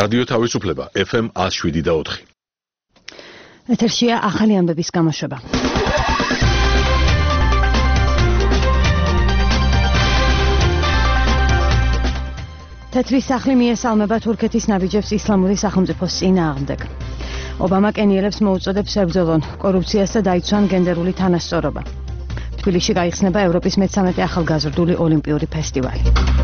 რადიო თავისუფლება FM 107.4. ეთერშია ახალი ამბების გამოშვება. თეთრი სახლი მიესალმება თურქეთის ნაბიჯებს ისლამური სახელმწიფოს წინააღმდეგ. ობამა კენიელებს მოუწოდებს ებრძოლონ კორუფციას და დაიცვან გენდერული თანასწორობა. თბილისში გაიხსნება ევროპის მე-13 ახალგაზრდული ოლიმპიური ფესტივალი.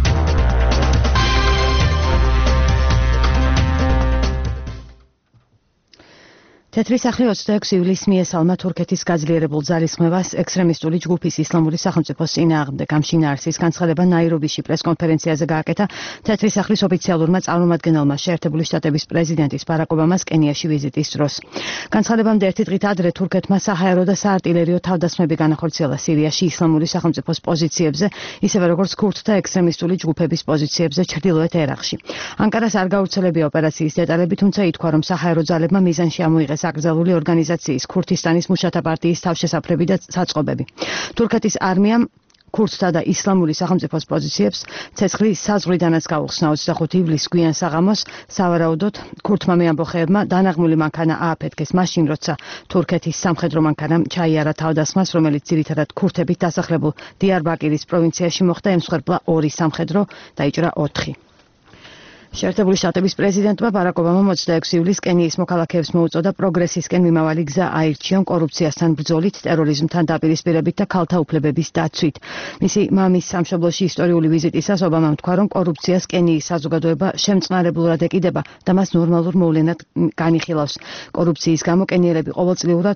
თეთრი სახლი 26 ივლისს მიესალმა თურქეთის გაძლიერებულ ძალისხმევას ექსტრემისტული ჯგუფის ისლამური სახელმწიფოს წინააღმდეგ. ამ შინაარსის განცხადება ნაირობიში პრესკონფერენციაზე გააკეთა თეთრი სახლის ოფიციალურმა წარმომადგენელმა შეერთებული შტატების პრეზიდენტის ბარაკ ობამას კენიაში ვიზიტის დროს. განცხადებამდე ერთი დღით ადრე თურქეთმა საჰაერო და საარტილერიო თავდასხმები განახორციელა სირიაში ისლამური სახელმწიფოს პოზიციებზე, ისევე როგორც ქურთთა ექსტრემისტული ჯგუფების პოზიციებზე ჩრდილოეთ ერაყში. ანკარას არ გავრცელებია ოპერაციის დეტალები, თუმცა ითქვა, რომ საჰაერო ძალებმა მიზანში ამოიღეს აკრძალული ორგანიზაციის ქურთისტანის მუშათა პარტიის თავშესაფრები და საწყობები. თურქეთის არმიამ ქურთთა და ისლამური სახელმწიფოს პოზიციებს ცეცხლის საზღვრიდანაც გაუხსნა 25 ივლისს გვიან საღამოს. სავარაუდოდ ქურთმა მეამბოხეებმა დანაღმული მანქანა ააფეთქეს მაშინ, როცა თურქეთის სამხედრო მანქანამ ჩაიარა თავდასხმას, რომელიც ძირითადად ქურთებით დასახლებულ დიარბაკირის პროვინციაში მოხდა. ემსხვერპლა 2 სამხედრო, დაიჭრა 4. შეერთებული შტატების პრეზიდენტმა ბარაკ ობამამ 26 ივლისს კენიის მოქალაქეებს მოუწოდა პროგრესისკენ მიმავალი გზა აირჩიონ კორუფციასთან ბრძოლით, ტერორიზმთან დაპირისპირებით და ქალთა უფლებების დაცვით. მისი მამის სამშობლოში ისტორიული ვიზიტისას ობამამ თქვა, რომ კორუფციას კენიის საზოგადოება შემწყნარებლურად ეკიდება და მას ნორმალურ მოვლენად განიხილავს. კორუფციის გამო კენიელები ყოველწლიურად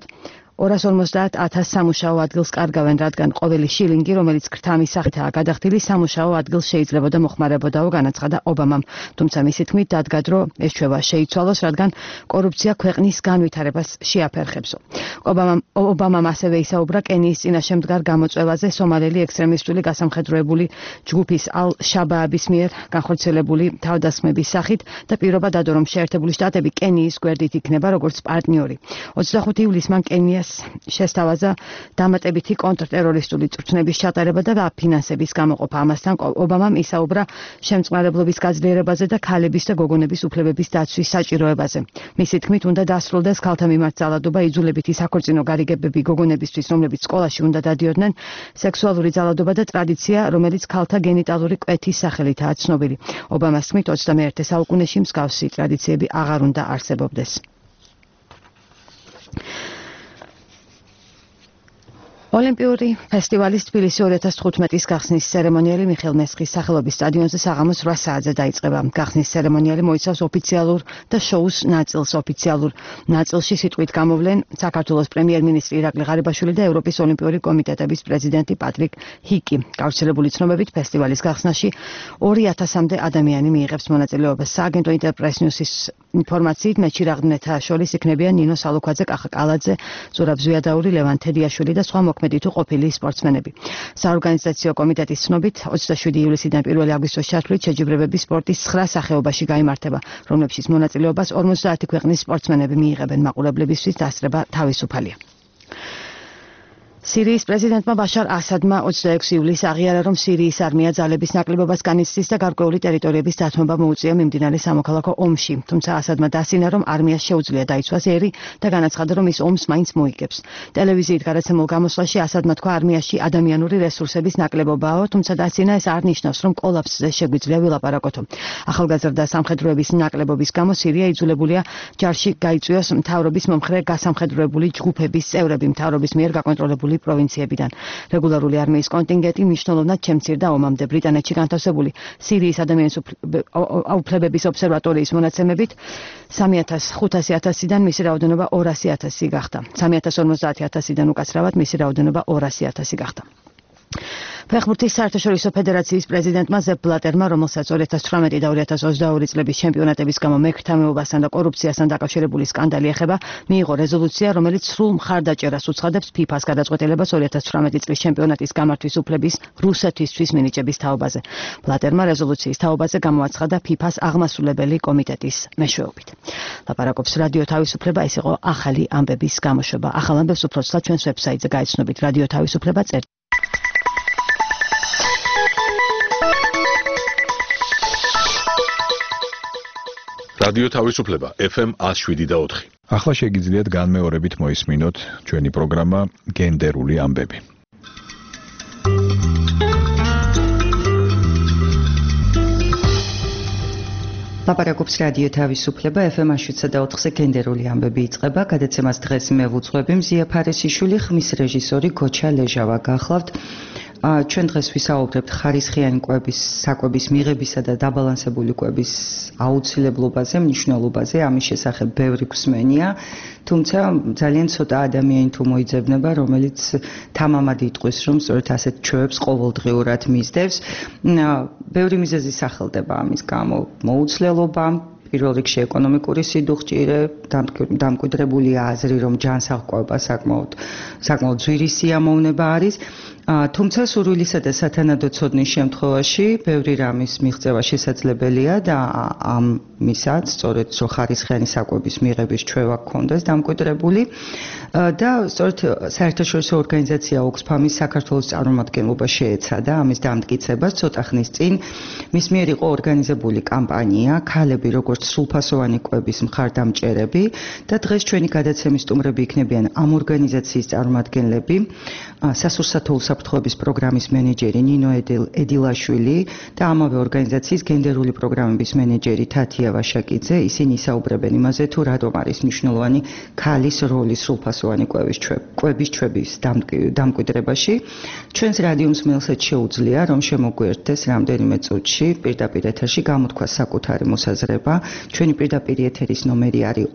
250,000 სამუშაო ადგილს კარგავენ, რადგან ყოველი შილინგი, რომელიც ქრთამის სახითაა გადახდილი, სამუშაო ადგილს შეიძლებოდა მოხმარებოდაო, განაცხადა ობამამ. თუმცა მისი თქმით დადგა, რომ ეს ჩვევა შეიცვალოს, რადგან კორუფცია ქვეყნის განვითარებას შეაფერხებსო. ობამამ ასევე ისაუბრა კენიის წინაშე მდგარ გამოწვევაზე სომალელი ექსტრემისტული გასამხედროებული ჯგუფის ალ-შაბააბის მიერ განხორციელებული თავდასხმების სახით და პირობა დადო, რომ შეერთებული შტატები კენიის გვერდით იქნება როგორც პარტნიორი. 25 ივლისს მან კენიას შესთავაზა დამატებითი კონტრტერორისტული წვრთნების ჩატარება და ფინანსების გამოყოფა. ამასთან ობამამ ისაუბრა შემწყნარებლობის გაძლიერებაზე და ქალების და გოგონების უფლებების დაცვის საჭიროებაზე. მისი თქმით, უნდა დასრულდეს ქალთა მიმართ ძალადობა, იძულებითი საქორწინო გარიგებები გოგონებისთვის, რომლებიც სკოლაში უნდა დადიოდნენ, სექსუალური ძალადობა და ტრადიცია, რომელიც ქალთა გენიტალური კვეთის სახელითაა ცნობილი. ობამას თქმით, 21 საუკუნეში მსგავსი ტრადიციები აღარ უნდა არსებობდეს. ოლიმპიური ფესტივალის თბილისი 2015-ის გახსნის ცერემონიალი მიხეილ მესხის სახელობის სტადიონზე საღამოს 8 საათზე დაიწყება. გახსნის ცერემონიალი მოიცავს ოფიციალურ და შოუს ნაწილს. ოფიციალურ ნაწილში სიტყვით გამოვლენ საქართველოს პრემიერ-მინისტრი ირაკლი ღარიბაშვილი და ევროპის ოლიმპიური კომიტეტების პრეზიდენტი პატრიკ ჰიკი. გავრცელებული ცნობებით ფესტივალის გახსნაში 2000-მდე ადამიანი მიიღებს მონაწილეობას. სააგენტო ინტერპრეს ნიუსის ინფორმაციით მეჩირაღდნეთა შორის იქნებიან ნინო სალუქვაძე, კახა კალაძე, ზურაბ ზვიადაური, ლევან თედიაშვილი და სხვა მოქმედი თუ ყოფილი სპორტსმენები. საორგანიზაციო კომიტეტის ცნობით 27 ივლისიდან 1 აგვისტოს ჩათვლით შეჯიბრებები სპორტის 9 სახეობაში გაიმართება, რომლებშიც მონაწილეობას 50 ქვეყნის სპორტსმენები მიიღებენ. მაყურებლებისთვის დასწრება თავისუფალია. სირიის პრეზიდენტმა ბაშარ ასადმა 26 ივლისს აღიარა, რომ სირიის არმია ძალების ნაკლებობას განიცდის და გარკვეული ტერიტორიების დათმობა მოუწია მიმდინარე სამოქალაქო ომში. თუმცა ასადმა დასინა, რომ არმიას შეუძლია დაიცვას ერი და განაცხადა, რომ ის ომს მაინც მოიგებს. ტელევიზიით გადაცემულ გამოსვლაში ასადმა თქვა, არმიაში ადამიანური რესურსების ნაკლებობაო, თუმცა დასინა, ეს არ ნიშნავს, რომ კოლაფსზე შეგვიძლია ვილაპარაკოთო. ახალგაზრდა სამხედროების ნაკლებობის გამო სირია იძულებულია ჯარში გაიწვიოს მთავრობის მომხრე გასამხედროებული ჯგუფების წევრები მთავრობის მიერ გაკონტროლებული პროვინციებიდან. რეგულარული არმიის კონტინგენტი მნიშვნელოვნად შემცირდა ომამდე. ბრიტანეთში განთავსებული სირიის ადამიანის უფლებების ობსერვატორიის მონაცემებით 3,500-დან მისი რაოდენობა 200,000 გახდა. 3,50,000-დან უკაცრავად მისი რაოდენობა 200,000 გახდა. ფეხბურთის საერთაშორისო ფედერაციის პრეზიდენტმა ზეპ ბლატერმა, რომელსაც 2018 და 2022 წლების ჩემპიონატების გამო მეკრთამეობასთან და კორუფციასთან დაკავშირებული სკანდალი ეხება, მიიღო რეზოლუცია, რომელიც სრულ მხარდაჭერას უცხადებს FIFA-ს გადაწყვეტილებას 2018 წლის ჩემპიონატის გამართვის უფლების რუსეთისთვის მინიჭების თაობაზე. ბლატერმა რეზოლუციის თაობაზე გამოაცხადა FIFA-ს აღმასრულებელი კომიტეტის მეშვეობით. ლაპარაკობს რადიო თავისუფლება, ეს იყო ახალი ამბების გამოშვება. ახალ ამბებს უფრო ცუდად ჩვენს ვებსაიტზე გაიცნობით რადიო თავისუფლება. რადიო თავისუფლება FM 107.4. ახლა შეგიძლიათ განმეორებით მოისმინოთ ჩვენი პროგრამა გენდერული ამბები. ლაპარაკობს რადიო თავისუფლება FM 107.4-ზე გენდერული ამბები იწყება. გადაცემას დღეს მე ვუძღვები მზია ფარესიშვილი, ხმის რეჟისორი გოჩა ლეჟავა. გახლავთ ჩვენ დღეს ვისაუბრებთ ხარისხიანი კვების, საკვების მიღებისა და დაბალანსებული კვების აუცილებლობაზე, მნიშვნელობაზე. ამის შესახებ ბევრი გვსმენია, თუმცა ძალიან ცოტა ადამიანი თუ მოიძებნება, რომელიც თამამად იტყვის, რომ სწორედ ასეთ ჩვევებს ყოველდღიურად მისდევს. ბევრი მიზეზი სახელდება ამის გამო. მოუცლელობა, პირველ რიგში ეკონომიკური სიდუხჭირე, დამკვიდრებული აზრი, რომ ჯანსაღკვება საკმაოდ ძვირი სიამოვნება არის. თუმცა სურვილისა და სათანადო ცოდნის შემთხვევაში ბევრი რამის მიღწევა შესაძლებელია და ამისაც სწორედ ხარისხიანი საკვების მიღების ჩვევა გქონდეს დამკვიდრებული და სწორედ საერთაშორისო ორგანიზაცია ოქსფამის საქართველოს წარმომადგენლობა შეეცადა ამის დამტკიცებას ცოტა ხნის წინ. მის მიერ იყო ორგანიზებული კამპანია ქალები როგორც სრულფასოვანი კვების მხარდამჭერები და დღეს ჩვენი გადაცემის სტუმრები იქნებიან ამ ორგანიზაციის წარმომადგენლები, სასურსათო უსაფრთხოების პროგრამის მენეჯერი ნინო ედილაშვილი და ამავე ორგანიზაციის გენდერული პროგრამების მენეჯერი თათია ვაშაკიძე. ისინი ისაუბრებენ იმაზე, თუ რატომ არის მნიშვნელოვანი ქალის როლი სრულფასოვანი კვების ჩვევის დამკვიდრებაში. ჩვენს რადიო მსმენელსაც შეუძლია, რომ შემოგვიერთდეს რამდენიმე წუთში პირდაპირ ეთერში გამოთქვა საკუთარი მოსაზრება. ჩვენი პირდაპირ ეთერის ნომერი არის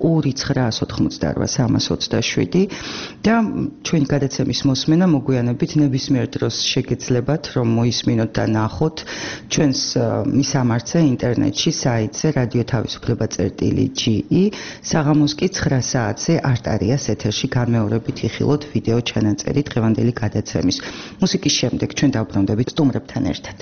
2988327 და ჩვენი გადაცემის მოსმენა მოგვიანებით ნებისმიერ დროს შეგეძლებათ, რომ მოისმინოთ და ნახოთ ჩვენს მისამართზე ინტერნეტში საიტზე radiotavisufleba.ge. საღამოს კი 9 საათზე არტარიას ეთერში განმეორებით იხილოთ ვიდეო ჩანაწერი დღევანდელი გადაცემის. მუსიკის შემდეგ ჩვენ დავბრუნდებით სტუმრებთან ერთად.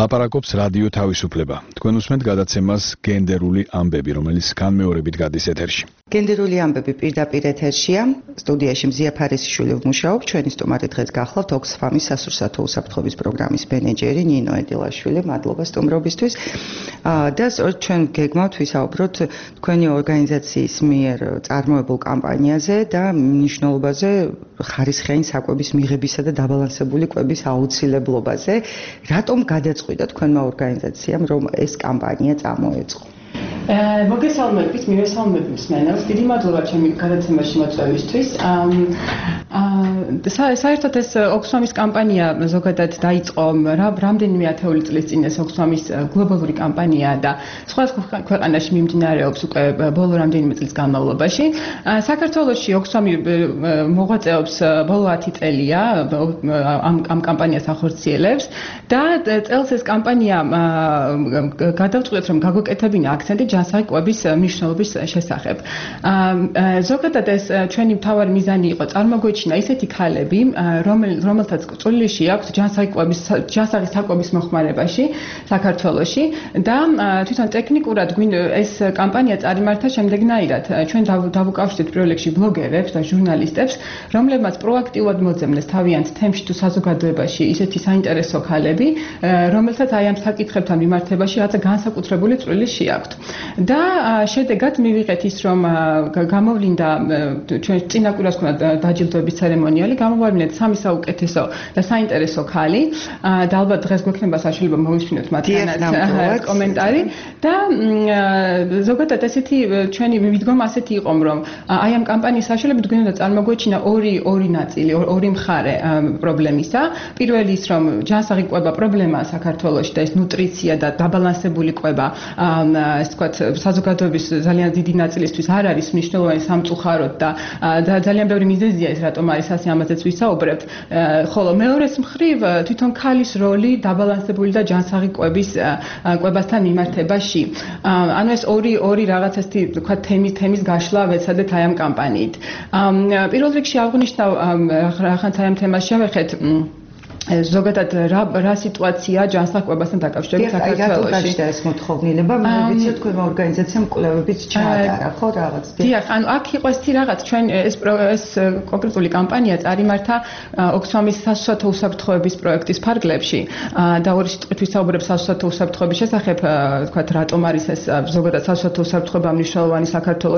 ლაპარაკობს რადიო თავისუფლება. თქვენ უსმენთ გადაცემას გენდერული ამბები, რომელიც განმეორებით გადის ეთერში. გენდერული ამბები პირდაპირ ეთერშია. სტუდიაში მზია ფარისიშვილი ვმუშაობ, ჩვენი სტუმარი დღეს გახლავთ ოქსფამის სასურსათო უსაფრთხოების პროგრამის მენეჯერი ნინო ედილაშვილი. მადლობა სტუმრობისთვის. და ჩვენ გეგმავთ ვისაუბროთ თქვენი ორგანიზაციის მიერ წარმოებულ კამპანიაზე და მნიშვნელობაზე ხარისხიანი საკვების მიღებისა და დაბალანსებული კვების აუცილებლობაზე. რატომ გადაწყვიტა თქვენმა ორგანიზაციამ რომ ეს კამპანია წამოეწყო? მოგესალმებით, მივესალმებით მსმენელს. დიდი მადლობა ჩემი გადაცემაში მოწვევისთვის. საერთოდ ეს ოქსფამის კამპანია ზოგადად დაიწყო რამდენიმე ათეული წლის წინ. ეს ოქსფამის გლობალური კამპანიაა და სხვადასხვა ქვეყანაში მიმდინარეობს უკვე ბოლო რამდენიმე წლის განმავლობაში. საქართველოში ოქსფამი მოღვაწეობს ბოლო 10 წელია ამ კამპანიას ახორციელებს და წელს ეს კამპანია გადავწყვეტ რომ გაგვეკეთებინა აქცენტი ჯანსაღი კვების მნიშვნელობის შესახებ. ზოგადად ეს ჩვენი მთავარი მიზანი იყო წარმოგვეჩინა ისეთი ქალები, რომელთაც წვლილი აქვს ჯანსაღი საკვების მოხმარებაში საქართველოში და თვითონ ტექნიკურად ეს კამპანია წარიმართა შემდეგნაირად. ჩვენ დავუკავშირეთ პირველ რიგში ბლოგერებს და ჟურნალისტებს, რომლებმაც პროაქტიულად მოძებნეს თავიანთ თემში თუ საზოგადოებაში ისეთი საინტერესო ქალები, რომელთაც აი ამ საკითხებთან მიმართებაში რაღაცა განსაკუთრებული წვლილი შეაქვთ. და შედეგად მივიღეთ ის რომ გამოვლინდა ჩვენ წინა კვირას ქონდა დაჯილდოების ცერემონიალი, გამოვარდნეთ 3 საუკეთესო და საინტერესო ქალი და ალბათ დღეს გვექნება საშუალება მოვისმინოთ მათგანაც კომენტარი და ზოგადად ესეთი ჩვენი მიდგომა ასეთი იყო რომ აი ამ კამპანიის საშუალებით გვინდა წარმოგვეჩინა ორი ნაწილი, ორი მხარე პრობლემისა. პირველი ის რომ ჯანსაღი კვება პრობლემაა საქართველოში და ეს ნუტრიცია და დაბალანსებული კვება ეს თქვა საზოგადოების ძალიან დიდი ნაწილისთვის არ არის მნიშვნელოვანი სამწუხაროდ და ძალიან ბევრი მიზეზია ეს რატომ არის ასე ამაზეც ვისაუბრებთ. ხოლო მეორეს მხრივ თვითონ ქალის როლი დაბალანსებული და ჯანსაღი კვებასთან მიმართებაში. ანუ ეს ორი რაღაც ესეთი თქვა თემის გაშლა ვეცადეთ აი ამ კამპანიით. პირველ რიგში აღნიშნავ რახან აი ამ თემას შევეხეთ ზოგადად რა სიტუაცია ჯანსაღ კვებასთან დაკავშირებით საქართველოში. რატო გაჩნდა ეს მოთხოვნილება? მე ვიცი თქვენმა ორგანიზაციამ კვლევებიც ჩაატარა, ხო რაღაც? დიახ, ანუ აქ იყო ეს რაღაც ჩვენ ეს კონკრეტული კამპანია წარიმართა ოქსფამის სასურსათო უსაფრთხოების პროექტის ფარგლებში და ორი სიტყვით ვისაუბრებ სასურსათო უსაფრთხოების შესახებ, თქვათ რატომ არის ეს ზოგადად სასურსათო უსაფრთხოება მნიშვნელოვანი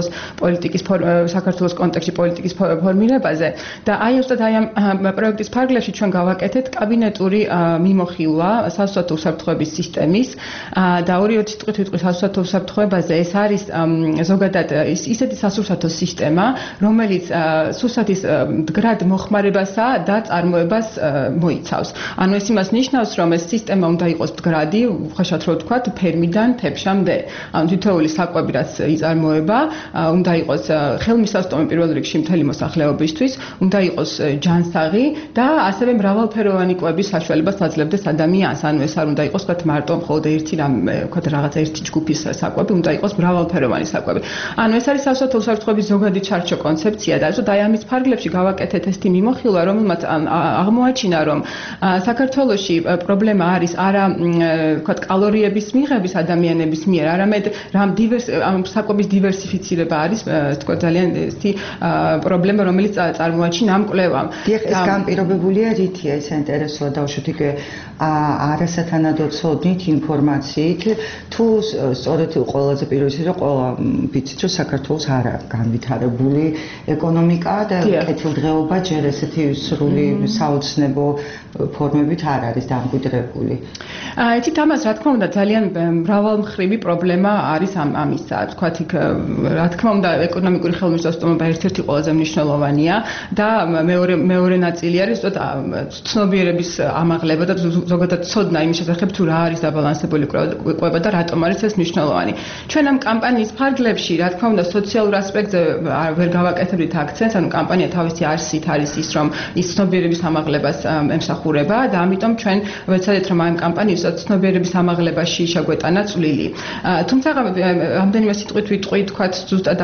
საქართველოს კონტექსტში პოლიტიკის ფორმირებაზე და აი უბრალოდ აი ამ პროექტის ფარგლებში ჩვენ გავაკეთეთ კაბინეტური მიმოხილვა სასურსათო უსაფრთხოების სისტემის და ორი სიტყვით ვიტყვი სასურსათო უსაფრთხოებაზე. ეს არის ზოგადად ისეთი სასურსათო სისტემა, რომელიც სურსათის მდგრად მოხმარებასა და წარმოებას მოიცავს. ანუ ეს იმას ნიშნავს, რომ ეს სისტემა უნდა იყოს მდგრადი, უხეშად რო ვთქვათ, ფერმიდან თეფშამდე. ანუ თითოეული საკვები რაც იწარმოება, უნდა იყოს ხელმისაწვდომი პირველ რიგში მთელი მოსახლეობისთვის, უნდა იყოს ჯანსაღი და ასევე მრავალფეროვანი კვების საშუალებას აძლევდეს ადამიანს. ანუ ეს არ უნდა იყოს თქვათ მარტო მხოლოდ ერთი თქვათ რაღაცა ერთი ჯგუფის საკვები, უნდა იყოს მრავალფეროვანი საკვები. ანუ ეს არის სასურსათო უსაფრთხოების ზოგადი ჩარჩო კონცეფცია და ზოგადად აი ამის ფარგლებში გავაკეთეთ ესეთი მიმოხილვა, რომელმაც აღმოაჩინა, რომ საქართველოში პრობლემა არის არა თქვათ კალორიების მიღების ადამიანების მიერ, არამედ საკვების დივერსიფიცირება არის თქვათ ძალიან ესეთი პრობლემა, რომელიც წარმოაჩინა ამ კვლევამ. დიახ, ეს განპირობებულია რითია ეს ინტერესოა დავუშვით იქ არასათანადო ცოდნით, ინფორმაციით, თუ სწორედ ყველაზე პირველი რომ ყველა ვიცით რომ საქართველოს არ არის განვითარებული ეკონომიკა და კეთილდღეობა ჯერ ესეთი სრული საოცნებო ფორმებით არ არის დამკვიდრებული. იცით ამას რა თქმა უნდა ძალიან მრავალმხრივი პრობლემა არის ამისა. თქვათ იქ რა თქმა უნდა ეკონომიკური ხელმისაწვდომობა ერთ-ერთი ყველაზე მნიშვნელოვანია და მეორე ნაწილი არის ცნობიერების ამაღლება და ზოგადად ცოდნა იმის შესახებ თუ რა არის დაბალანსებული კვება და რატომ არის ეს მნიშვნელოვანი. ჩვენ ამ კამპანიის ფარგლებში რა თქმა უნდა სოციალურ ასპექტზე ვერ გავაკეთებდით აქცენტს, ანუ კამპანია თავისი არსით არის ის რომ ის ცნობიერების ამაღლებას ემსახურება და ამიტომ ჩვენ ვეცადეთ რომ ამ კამპანიის ცნობიერების ამაღლებაში შეგვეტანა წვლილი. თუმცა რამდენიმე სიტყვით ვიტყვი თქვათ ზუსტად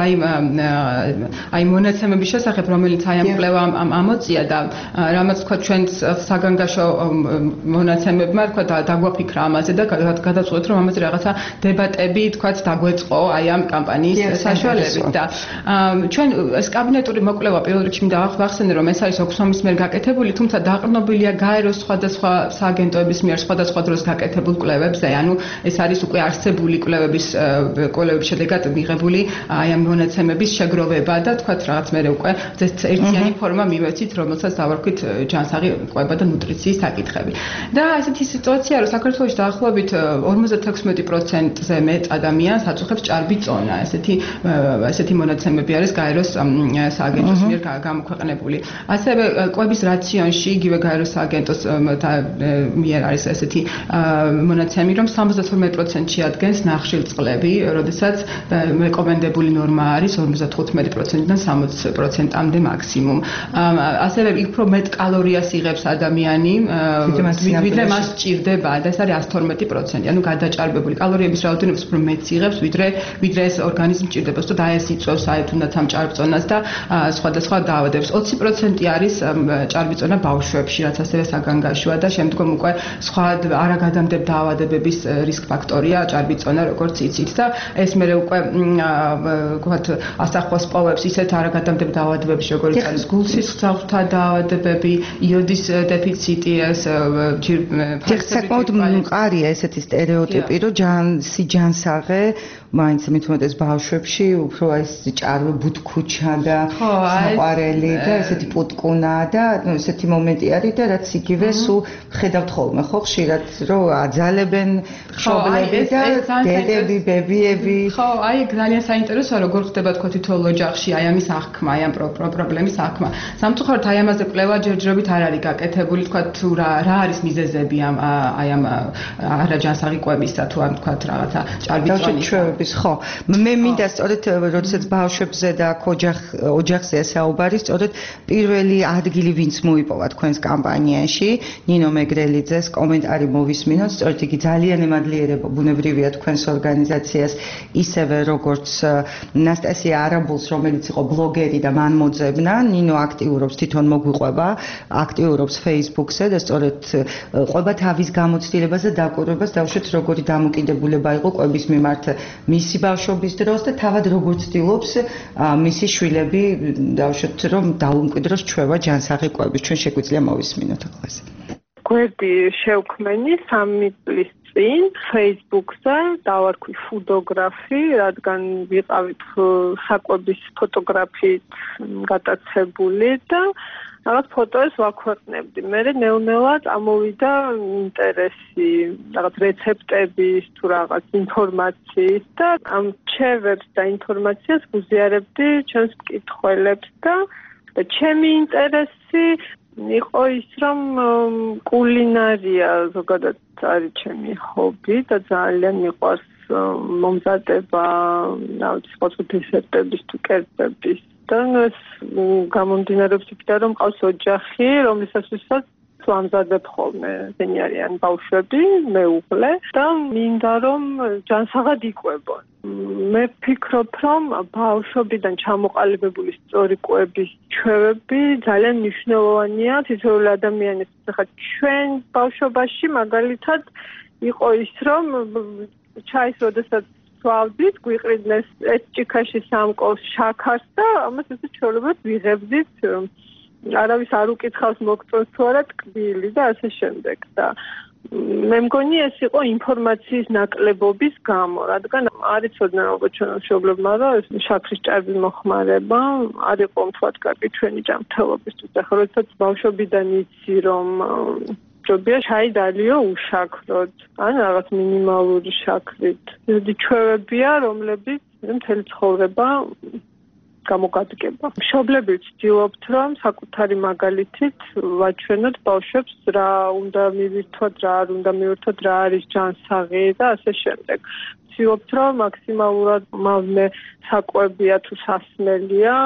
აი მონაცემების შესახებ, რომელიც აი ამ კვლევამ ამოწია და რამაც თქვათ ჩვენ საგანგაშო მონაცემებმა თქვა დაგვაფიქრა ამაზე და გადაწყვეტ რომ ამაზე რაღაცა დებატები თქვა დაგვეწყო აი ამ კამპანიის საშუალებით და ჩვენ ეს კაბინეტური მოკვლევა პირველ რიგში მინდა ვახსენე რომ ეს არის ოქსომის მიერ გაკეთებული თუმცა დაყრდნობილია გაეროს სხვადასხვა სააგენტოების მიერ სხვადასხვა დროს გაკეთებულ კვლევებზე ანუ ეს არის უკვე არსებული კვლევების შედეგად მიღებული აი ამ მონაცემების შეგროვება და თქვა რაღაც მე უკვე ერთიანი ფორმა მივეცით რომელსაც დავარქვით ჯანსაღი კვება და ნუტრიციის საკითხები და ესეთი სიტუაცია რომ საქართველოში დაახლოებით 56%-ზე მეტ ადამიანს აწუხებს ჭარბი წონა ესეთი მონაცემები არის გაეროს სააგენტოს მიერ გამოქვეყნებული ასევე კვების რაციონში იგივე გაეროს სააგენტოს მიერ არის ესეთი მონაცემი რომ 72%-ში ადგენს ნახშირწყლები როდესაც რეკომენდებული ნორმა არის 55%-დან 60%-მდე მაქსიმუმ ასევე უფრო მეტ კალორიას იღებს ადამიანი ვიდრე მას სჭირდება და ეს არის 112%. ანუ გადაჭარბებული კალორიების რაოდენობა უფრო მეტს იღებს ვიდრე ეს ორგანიზმი სჭირდება. უბრალოდ და ეს იწვევს აეთუნდაც ამ ჭარბწონას და სხვადასხვა დაავადებებს. 20% არის ჭარბიწონა ბავშვებში, რაც ასევე საგანგაშოა და შემდგომ უკვე სხვა არაგადამდებ დაავადებების რისკ ფაქტორია ჭარბიწონა, როგორც იცით და ეს მე უკვე ვთქვათ ასახავს პოვებს ისეთ არაგადამდებ დაავადებებში, როგორც არის გულსისხლძარღვთა დაავადებები, იოდის დეფიციტი, საკმაოდ მყარია ესეთი სტერეოტიპი, რომ სიჯანსაღე მაინც მithumetes ბავშვებში უფრო ეს ჭარბი ბუთქუჩა და საყვარელი და ესეთი პუტკუნა და ესეთი მომენტი არის და რაც იგივე სულ ხედავთ ხოლმე ხო ხშირად რომ აძალებენ მშობლები და დედები, ბებიები. ხო, აი ძალიან საინტერესოა როგორ ხდება თქო თითოეულ ოჯახში აი ამის აღქმა, აი ამ პრობლემის აღქმა. სამწუხაროდ აი ამაზე კვლევა ჯერჯერობით არ არის გაკეთებული, თქვა თუ რა არის მიზეზები აი ამ არაჯანსაღი კვებისა თუ ამ თქვა რაღაცა ჭარბი წონის ხო მე მინდა სწორედ როდესაც ბავშვებზე და ოჯახზე საუბარი სწორედ პირველი ადგილი ვინც მოიპოვა თქვენს კამპანიაში ნინო მეგრელიძეს კომენტარი მოვისმინოთ სწორედ იგი ძალიან ემადლიერება ბუნებრივია თქვენს ორგანიზაციას ისევე როგორც ნასტასია არაბულს რომელიც იყო ბლოგერი და მან მოძებნა ნინო აქტიურობს თვითონ მოგვიყვება აქტიურობს Facebook-ზე და სწორედ ყვება თავის გამოცდილებას და დაკვირვებას დავუშვათ როგორი დამოკიდებულება იყო ყვების მიმართ მისი ბავშვობის დროს და თავად როგორ ცდილობს მისი შვილები დავუშვათ რომ დაუმკვიდროს ჩვევა ჯანსაღი კვების ჩვენ შეგვიძლია მოვისმინოთ ახლა ეს კვები შევქმენი 3 წლის წინ Facebook-ზე დავარქვი ფუდოგრაფი რადგან ვიყავით საკვების ფოტოგრაფიით გატაცებული და რაღაც ფოტოებს ვაქვეყნებდი. მე ნელ-ნელა წამოვიდა ინტერესი, რაღაც რეცეპტების თუ რაღაც ინფორმაციის და ამ რჩევებს და ინფორმაციას გუზიარებდი ჩვენს მკითხველებს და ჩემი ინტერესი იყო ის რომ კულინარია ზოგადად არის ჩემი ჰობი და ძალიან მიყვარს მომზადება, რაღაც სხვა დესერტების თუ კერძების და ეს გამომდინარეობს იქიდან რომ ყავს ოჯახი, რომლისაცაც ვამზადებ ხოლმე ესენი არიან ბავშვები, მეუღლე და მინდა რომ ჯანსაღად იკვებონ. მე ვფიქრობ რომ ბავშვობიდან ჩამოყალიბებული სწორი კვების ჩვევები ძალიან მნიშვნელოვანია თითოეული ადამიანის ხა ჩვენ ბავშვობაში მაგალითად იყო ის რომ ჩაის როდესაც ვავდით, გვიყრიდნენ ეს ჭიქაში სამკოს შაქარს და ამას ესე ჩვეულებრივ ვიღებდით არავის არ უკითხავს მოგწონს თუ არა ტკბილი და ასე შემდეგ და მე მგონი ეს იყო ინფორმაციის ნაკლებობის გამო, რადგან არ იცოდნენ ალბათ ჩვენ მშობლებმა რომ შაქრის ჭარბი მოხმარება არ იყო მთლად კარგი ჩვენი ჯანმრთელობისთვის. ახლა როდესაც ბავშვობიდან იცი რომ ჯობია ჩაი დალიო უშაქროთ, ან რაღაც მინიმალური შაქრით. ეს ჩვევებია, რომლებიც მთელი ცხოვრება გამოგადგება. მშობლები ვცდილობთ, რომ საკუთარი მაგალითით ვაჩვენოთ ბავშვებს რა უნდა მივირთვათ, რა არ უნდა მივირთვათ, რა არის ჯანსაღი და ასე შემდეგ. ვცდილობთ, რომ მაქსიმალურად მავნე საკვებია თუ სასმელია,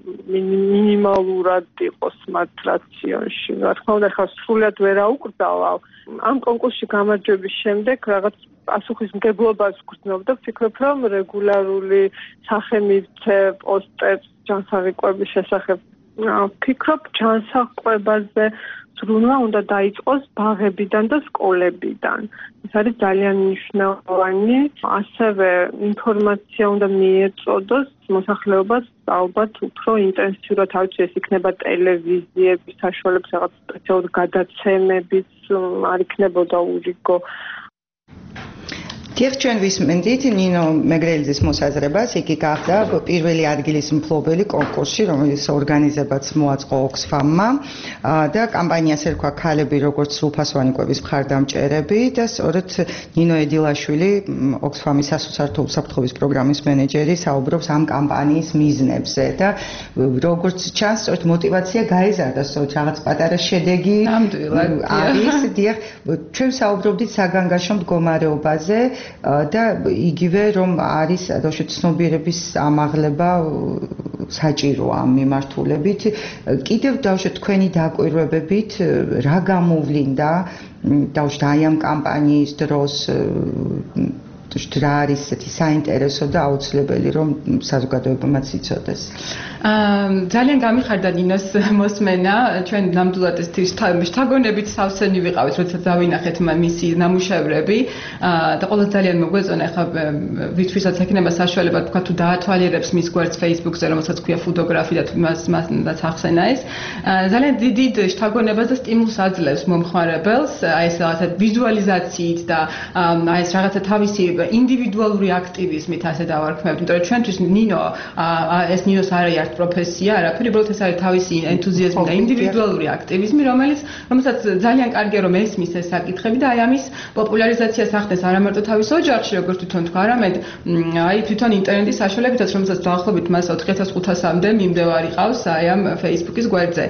მინიმალურად იყოს მათ რაციონში. რა თქმა უნდა, ხა სრულად ვერ აუკრძალავ. ამ კონკურსში გამარჯვების შემდეგ რაღაც პასუხისმგებლობას ვგრძნობ და ვფიქრობ, რომ რეგულარული სახელმწიფო პოსტებს ჯანსაღი კვების შესახებ ვფიქრობ, ჯანსაღყვებაზე ზრუნვა უნდა დაიწყოს ბაღებიდან და სკოლებიდან. ეს არის ძალიან მნიშვნელოვანი. ასევე ინფორმაცია უნდა მიეწოდოს მოსახლეობას ალბათ უფრო ინტენსიურად, არც ეს იქნება ტელევიზიების საშუალებით, რაღაც სპეციალური გადაცემების არ იქნებოდა ურიგო. Დიახ, ჩვენ ვისმენდით ნინო მეგრელიძის მოსაზრებას, იგი გახდა პირველი ადგილის მფლობელი კონკურსში, რომელიც ორგანიზებაც მოაწყო Oxfam-მა და კამპანიას ერქვა ქალები როგორც სრულფასოვანი კვების მხარდამჭერები და სწორედ ნინო ედილაშვილი, Oxfam-ის სასოცართო უსაფრთხოების პროგრამის მენეჯერი, საუბრობს ამ კამპანიის მიზნებზე და როგორც ჩანს, სწორედ мотиваცია გაიზარდა, სწორედ რაღაც პატარა შედეგი არის. დიახ, ჩვენ საუბრობდით საგანგაშო მდგომარეობაზე და იგივე რომ არის ბავშვების ცნობიერების ამაღლება საჭირო ამ მიმართულებით. კიდევ ბავშვო თქვენი დაკვირვებებით რა გამოვლინდა ბავშვთა აი ამ კამპანიის დროს რა არის ესეთი საინტერესო და აუცილებელი რომ საზოგადოებამაც იცოდეს. ძალიან გამიხარდა ნინოს მოსმენა, ჩვენ ნამდვილად ეს შთაგონებით სავსენი ვიყავით, როდესაც დავინახეთ მისი ნამუშევრები და ყოველთვის ძალიან მოგვეწონა ახლა ვისაც ექნება საშუალება თქვა თუ დაათვალიერებს მის გვერდს Facebook-ზე, რომელსაც ქვია ფოტოგრაფი და მას ახსენა ეს. ძალიან დიდ შთაგონებას და სტიმულს აძლევს მომხმარებელს, აი ეს რაღაცა ვიზუალიზაციით და აი ეს რაღაცა თავისი ინდივიდუალური აქტივიზმით ასე დავარქმევთ, იმიტომ რომ ჩვენთვის ნინო ეს ნინოს არის პროფესია, არაფერი, უბრალოდ ეს არის თავისი ენთუზიაზმი და ინდივიდუალური აქტივიზმი, რომელსაც ძალიან კარგია რომ ესმის ეს საკითხები და აი ამის პოპულარიზაციას ახდენს არა მარტო თავის ოჯახში, როგორც თვითონ თქვა, არამედ აი თვითონ ინტერნეტის საშუალებითაც, რომელსაც დაახლოებით მას 4500-მდე მიმდევარი ყავს აი ამ Facebook-ის გვერდზე.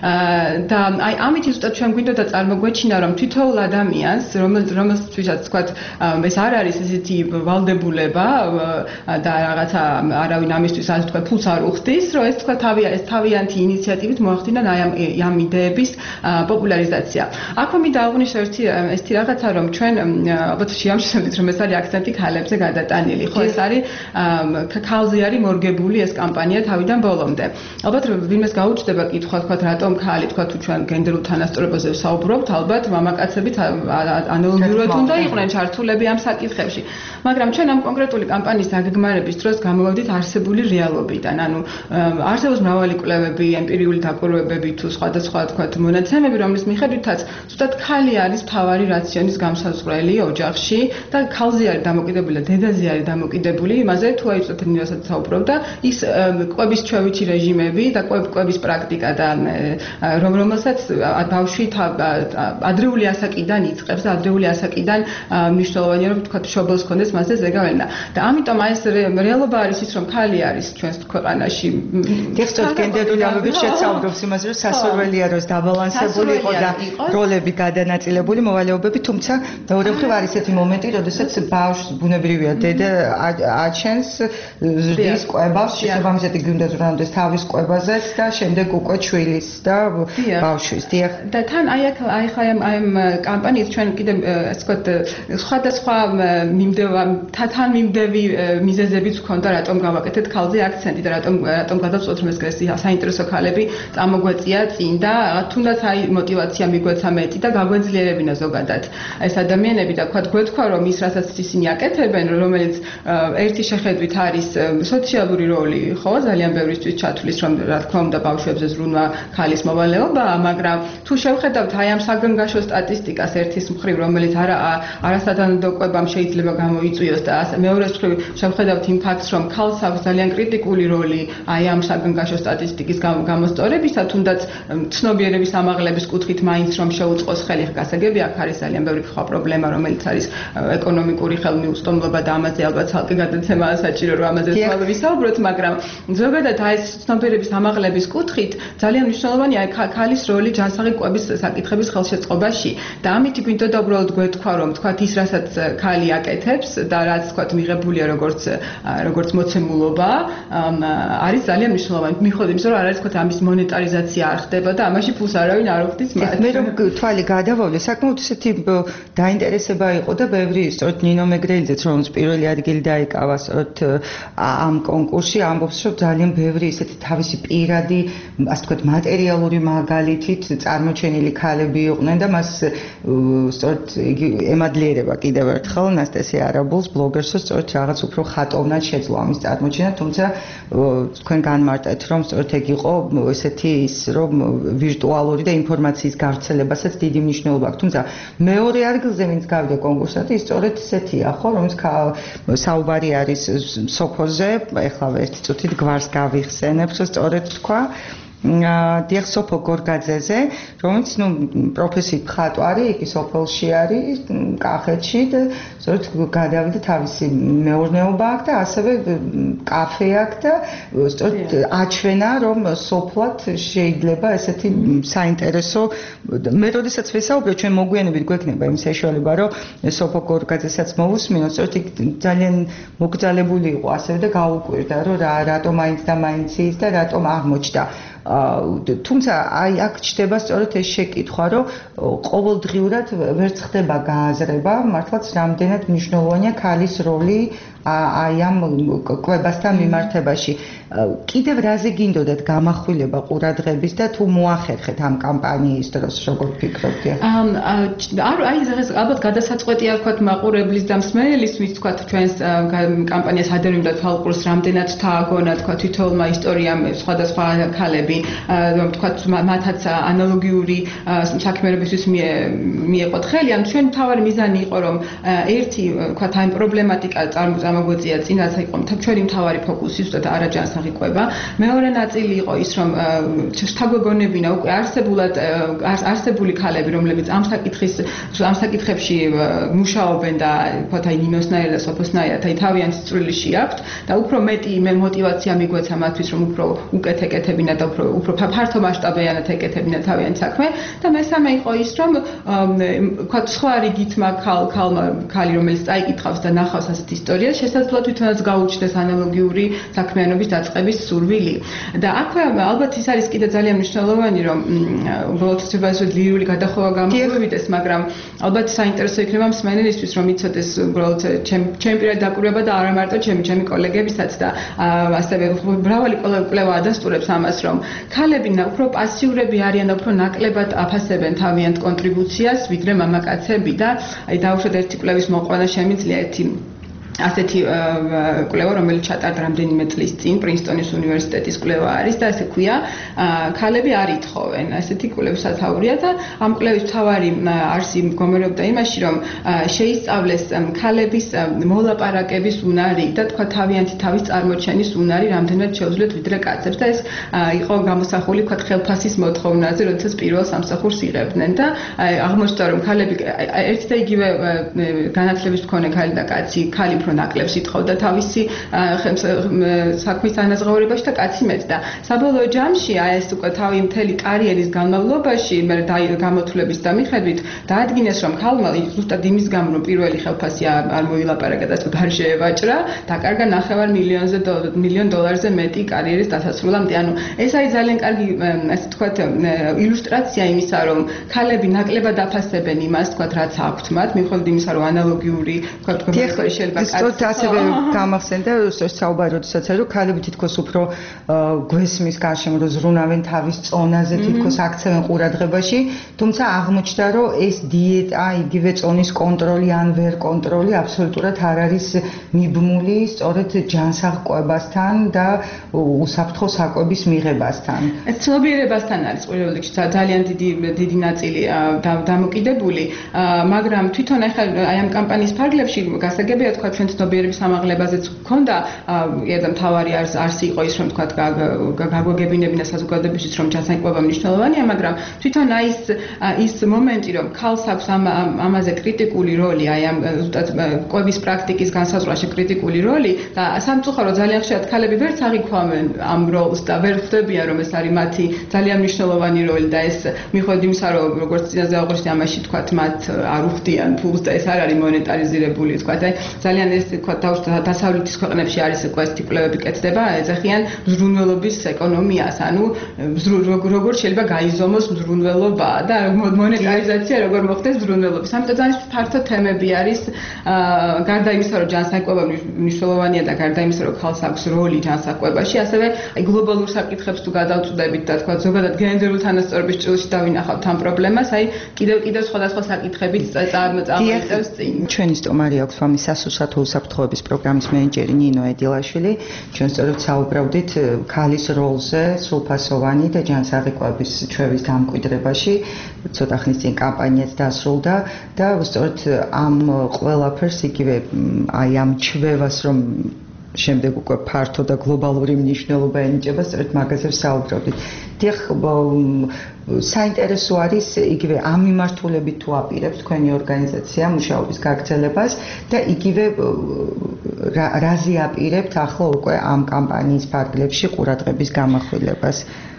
და აი ამით ზუსტად ჩვენ გვინდოდა წარმოგვეჩინა რომ თითოეულ ადამიანს, რომელსაც თქვა ეს არ არის ესეთი ვალდებულება და რაღაცა არავინ ამისთვის ასე თქვა ფულს არ უხდის, რომ ეს თქვა თავიანთი ინიციატივით მოახდინან აი ამ იდეების პოპულარიზაცია. აქვე მინდა აღვნიშნო ერთი რაღაცა, რომ ჩვენ ალბათ შეამჩნევთ, რომ ეს არის აქცენტი ქალებზე გადატანილი. ხო, ეს არის ქალზე არის მორგებული ეს კამპანია თავიდან ბოლომდე. ალბათ ვინმეს გაუჩნდება კითხვა, თქვა რატომ ქალი, თქვა თუ ჩვენ გენდერულ თანასწორობაზე ვსაუბრობთ, ალბათ მამაკაცებით ანალოგიურად უნდა იყვნენ ჩართულები ამ საკითხებში. მაგრამ ჩვენ ამ კონკრეტული კამპანიის დაგეგმარების დროს გამოვედით არსებული რეალობიდან. ანუ არსებობს მრავალი კვლევები, ემპირიული დაკვირვებები თუ სხვადასხვა თქვა მონაცემები, რომლის მიხედვითაც ზუსტად ქალი არის მთავარი რაციონის გამსაზღვრელი ოჯახში და ქალზე არის დამოკიდებული და დედაზე არის დამოკიდებული იმაზე, თუ აი ზუსტად ნინოსაც საუბრობდა, ის კვების ჩვევითი რეჟიმები და კვების პრაქტიკა და რომელსაც ბავშვი ადრეული ასაკიდან იწყებს და ადრეული ასაკიდან მნიშვნელოვანია რომ თქვა შობელს ქონდეს მასზე ზეგავლენა. და ამიტომ აი ეს რეალობა არის ის რომ ქალი არის ჩვენს ქვეყანაში დიახ, გენდერული ამბებით შეცაუბრობს იმაზე, რომ სასურველია რომ დაბალანსებული იყო და როლები გადანაწილებული მოვალეობები, თუმცა მეორე მხრივ არის ესეთი მომენტი, როდესაც ბავშვს ბუნებრივია დედა აჩენს ზრდის კვებას, შესაბამისად იგი უნდა ზრუნავდეს თავის კვებაზეც და შემდეგ უკვე ჩვილის და ბავშვის. დიახ. და თან აი ამ კამპანიით ჩვენ კიდე ასე ვთქვათ სხვადასხვა თან მიმდევი მიზეზებიც ჰქონდა, რატომ გავაკეთეთ ქალზე აქცენტი და რატომ გადავწყვეტ რომ ეს საინტერესო ქალები წამოგვეწია წინ და თუნდაც აი мотиваცია მიგვეცა მეტი და გაგვეძლიერებინა ზოგადად ეს ადამიანები და გვეთქვა რომ ის რასაც ისინი აკეთებენ, რომელიც ერთი შეხედვით არის სოციალური როლი, ხო, ძალიან ბევრისთვის ჩათვლის რომ რა თქმა უნდა ბავშვებზე ზრუნვა ქალის მოვალეობაა, მაგრამ თუ შევხედავთ აი ამ საგანგაშო სტატისტიკას ერთის მხრივ, რომელიც არასადანადო კვებამ შეიძლება გამოიწვიოს და მეორეს მხრივ შევხედავთ იმ ფაქტს, რომ ქალს აქვს ძალიან კრიტიკული როლი აი ამ საგანგაშო სტატისტიკის გამოსწორებისა, თუნდაც ცნობიერების ამაღლების კუთხით მაინც რომ შეუწყოს ხელი გასაგები, აქ არის ძალიან ბევრი სხვა პრობლემა, რომელიც არის ეკონომიკური ხელმიუწვდომობა და ამაზე ალბათ ცალკე გადაცემაა საჭირო, რომ ამაზე ვისაუბროთ, მაგრამ ზოგადად აი ეს ცნობიერების ამაღლების კუთხით ძალიან მნიშვნელოვანია ქალის როლი ჯანსაღი კვების საკითხების ხელშეწყობაში და ამით გვინდოდა უბრალოდ გვეთქვა, რომ თქვათ ის, რასაც ქალი აკეთებს ჯანმრთელობითებს და რაც თქვა მიღებულია როგორც მოცემულობა არის ძალიან მნიშვნელოვანი. მიუხედავად იმისა, რომ არ არის თქვა ამის მონეტარიზაცია არ ხდება და ამაში ფულს არავინ არ უხდის მათ. მე რომ თვალი გადავავლე, საკმაოდ ისეთი დაინტერესება იყო და ბევრი სწორედ ნინო მეგრელიძეც რომელიც პირველი ადგილი დაიკავა სწორედ ამ კონკურსში ამბობს, რომ ძალიან ბევრი ისეთი თავისი პირადი, ასე ვთქვათ, მატერიალური მაგალითით წარმოჩენილი ქალები იყვნენ და მას სწორედ იგი ემადლიერება კიდევ ერთხელ ნასტასია არაბულს ბლოგერსს სწორედ რაღაც უფრო ხატოვნად შეძლო ამის წარმოჩენა, თუმცა თქვენ განმარტეთ, რომ სწორედ ეგ იყო ესეთი ის რომ ვირტუალური და ინფორმაციის გავრცელებასაც დიდი მნიშვნელობა აქვს. თუმცა მეორე ადგილზე ვინც გავიდა კონკურსად, ის სწორედ ესეთია, ხო, რომელიც საუბარი არის სოფოზე, ეხლა ერთი წუთით გვარს გავიხსენებ, სწორედ თქვა დიახ სოფო გორგაძეზე, რომელიც პროფესიით მხატვარი, იგი სოფელში არის, კახეთში და სწორედ გადავიდა თავისი მეურნეობა აქვს და ასევე კაფე აქვს და სწორედ აჩვენა, რომ სოფლად შეიძლება ესეთი საინტერესო მე როდესაც ვესაუბრე, ჩვენ მოგვიანებით გვექნება იმ საშუალება, რომ სოფო გორგაძესაც მოვუსმინოთ, სწორედ ძალიან მოგძალებული იყო ასევე და გაუკვირდა, რომ რატომ მაინც და მაინც ის და რატომ აღმოჩნდა თუმცა აი აქ ჩდება სწორედ ეს შეკითხვა, რომ ყოველდღიურად ვერც ხდება გააზრება, მართლაც რამდენად მნიშვნელოვანია ქალის როლი აი ამ კვებასთან მიმართებაში. კიდევ რაზე გინდოდათ გამახვილება ყურადღების და თუ მოახერხეთ ამ კამპანიის დროს, როგორ ფიქრობთ? აი ეს ალბათ გადასაწყვეტია ვთქვათ მაყურებლის და მსმენელის, ვინც ვთქვათ ჩვენს კამპანიას ადევნებდა თვალყურს, რამდენად თააგონა თქვა თითოეულმა ისტორიამ სხვადასხვა ქალები, ვთქვათ მათაც ანალოგიური საქმიანობისთვის მიეყოთ ხელი, ან ჩვენ თავარი მიზანი იყო, რომ ერთი ვთქვათ აი პრობლემატიკა გამოგვეწია წინ, რაც იყო ჩვენი მთავარი ფოკუსი, ზუსტად არაჯანსაღი კვება. მეორე ნაწილი იყო ის, რომ შთაგვეგონებინა უკვე არსებული ქალები, რომლებიც ამ საკითხებში მუშაობენ და ვთქვათ აი ნინოსნაირად და სოფოსნაირად აი თავიანთი წვრილში აქვთ და უფრო მეტი მოტივაცია მიგვეცა მათთვის, რომ უფრო უკეთ ეკეთებინათ და უფრო ფართო მასშტაბიანად ეკეთებინათ თავიანთ საქმე და მესამე იყო ის, რომ ვთქვათ სხვა რიგითმა ქალი, რომელიც წაიკითხავს და ნახავს ასეთ ისტორიას, შესაძლოა თვითონაც გაუჩნდეს ანალოგიური საქმიანობის დაწყების სურვილი. და აქვე ალბათ ის არის კიდე ძალიან მნიშვნელოვანი, რომ უბრალოდ ლირიული გადახოვა გამოგვივიდეს, მაგრამ ალბათ საინტერესო იქნება მსმენელისთვის, რომ იცოდეს უბრალოდ ჩემი პირადი დაკვირვება და არა მარტო ჩემი კოლეგებისაც და ასევე მრავალი კვლევა ადასტურებს ამას, რომ ქალები უფრო პასიურები არიან და უფრო ნაკლებად აფასებენ თავიანთ კონტრიბუციას, ვიდრე მამაკაცები და აი დაუშვათ ერთი კვლევის მოყვანა შემიძლია ასეთი კვლევა, რომელიც ჩატარდა რამდენიმე წლის წინ, პრინსტონის უნივერსიტეტის კვლევა არის და ესე ქვია, ქალები არ ითხოვენ. ასეთი კვლევის სათაურია და ამ კვლევის მთავარი არსი მდგომარეობდა იმაში, რომ შეისწავლეს ქალების მოლაპარაკების უნარი და თქვა თავიანთი თავის წარმოჩენის უნარი რამდენად შეუძლიათ ვიდრე კაცებს და ეს იყო გამოსახული თქვა ხელფასის მოთხოვნაზე, როდესაც პირველ სამსახურს იღებდნენ და აღმოჩნდა, რომ ქალები ერთი და იგივე განათლების მქონე ქალი და კაცი, ქალი უფრო ნაკლებს ითხოვდა თავისი საქმის ანაზღაურებაში და კაცი მეტ და საბოლოო ჯამში აი ეს უკვე თავი მთელი კარიერის განმავლობაში მე გამოთვლების და მიხედვით დაადგინეს, რომ ქალმა ზუსტად იმის გამო, რომ პირველი ხელფასი არ მოილაპარაკა და არ შეევაჭრა, დაკარგა $9 მილიონ მეტი კარიერის დასასრულამდე. ანუ ეს არის ძალიან კარგი ასე ვთქვათ ილუსტრაცია იმისა, რომ ქალები ნაკლებად აფასებენ იმას, ვთქვათ, რაც აქვთ მათ, მიუხედავად იმისა, რომ ანალოგიური ვთქვათ შეიძლება სწორედ ასევე გამახსენდა საუბარი, როდესაც რომ ქალები თითქოს უფრო გვესმის გარშემო რომ ზრუნავენ თავის წონაზე, თითქოს აქცევენ ყურადღებაში, თუმცა აღმოჩნდა, რომ ეს დიეტა, იგივე წონის კონტროლი ან ვერ კონტროლი აბსოლუტურად არ არის მიბმული სწორედ ჯანსაღ კვებასთან და უსაფრთხო საკვების მიღებასთან. ეს ცნობიერებასთან არის პირველ რიგში ძალიან დიდი ნაწილი დამოკიდებული, მაგრამ თვითონ ახლა აი ამ კამპანიის ფარგლებში გასაგებია თქვა ჩვენ ცნობიერების ამაღლებაზეც გქონდა ერთ მთავარი არსი იყო ის რომ თქვა გაგვაგებინებინა საზოგადოებისთვის რომ ჯანსაღი მნიშვნელოვანია, მაგრამ თვითონ ის მომენტი რომ ქალს აქვს ამაზე კრიტიკული როლი, აი ამ ზუსტად კვების პრაქტიკის განსაზღვრაში კრიტიკული როლი და სამწუხაროდ ძალიან ხშირად ქალები ვერც აღიქვამენ ამ როლს და ვერ ხვდებიან რომ ეს არის მათი ძალიან მნიშვნელოვანი როლი და ეს მიუხედავად იმისა რომ როგორც წინაზე აღვნიშნე ამაში თქვათ მათ არ უხდიან ფულს და ეს არ არის მონეტარიზირებული თქვათ აი ძალიან ეს თქვათ დასავლეთის ქვეყნებში არის უკვე ეს კვლევები კეთდება ეძახიან მზრუნველობის ეკონომიას ანუ როგორ შეიძლება გაიზომოს მზრუნველობა და მონეტარიზაცია როგორ მოხდეს მზრუნველობის ამიტომ ძალიან ფართო თემები არის გარდა იმისა რომ ჯანსაღკვება მნიშვნელოვანია და გარდა იმისა რომ ქალს აქვს როლი ჯანსაღკვებაში ასევე აი გლობალურ საკითხებს თუ გადავწყვდებით და თქვა ზოგადად გენდერულ თანასწორობის ჭრილში დავინახავთ ამ პრობლემას აი კიდევ სხვადასხვა საკითხები წამოიწევს წინ ჩვენი სტუმარი აქვს ვამის სასუსათო უსაფრთხოების პროგრამის მენეჯერი ნინო ედილაშვილი ჩვენ სწორედ საუბრობდით ქალის როლზე სრულფასოვანი და ჯანსაღკვების ჩვევის დამკვიდრებაში ცოტა ხნის წინ კამპანიაც დასრულდა და სწორედ ამ ყველაფერს იგივე აი ამ ჩვევას რომ შემდეგ უკვე ფართო და გლობალური მნიშვნელობა ენიჭება, სწორედ მაგაზე ვსაუბრობდით. დიახ, საინტერესო არის იგივე ამ მიმართულებით თუ აპირებს თქვენი ორგანიზაცია მუშაობის გაგრძელებას და იგივე რაზე აპირებთ ახლა უკვე ამ კამპანიის ფარგლებში ყურადღების გამახვილებას.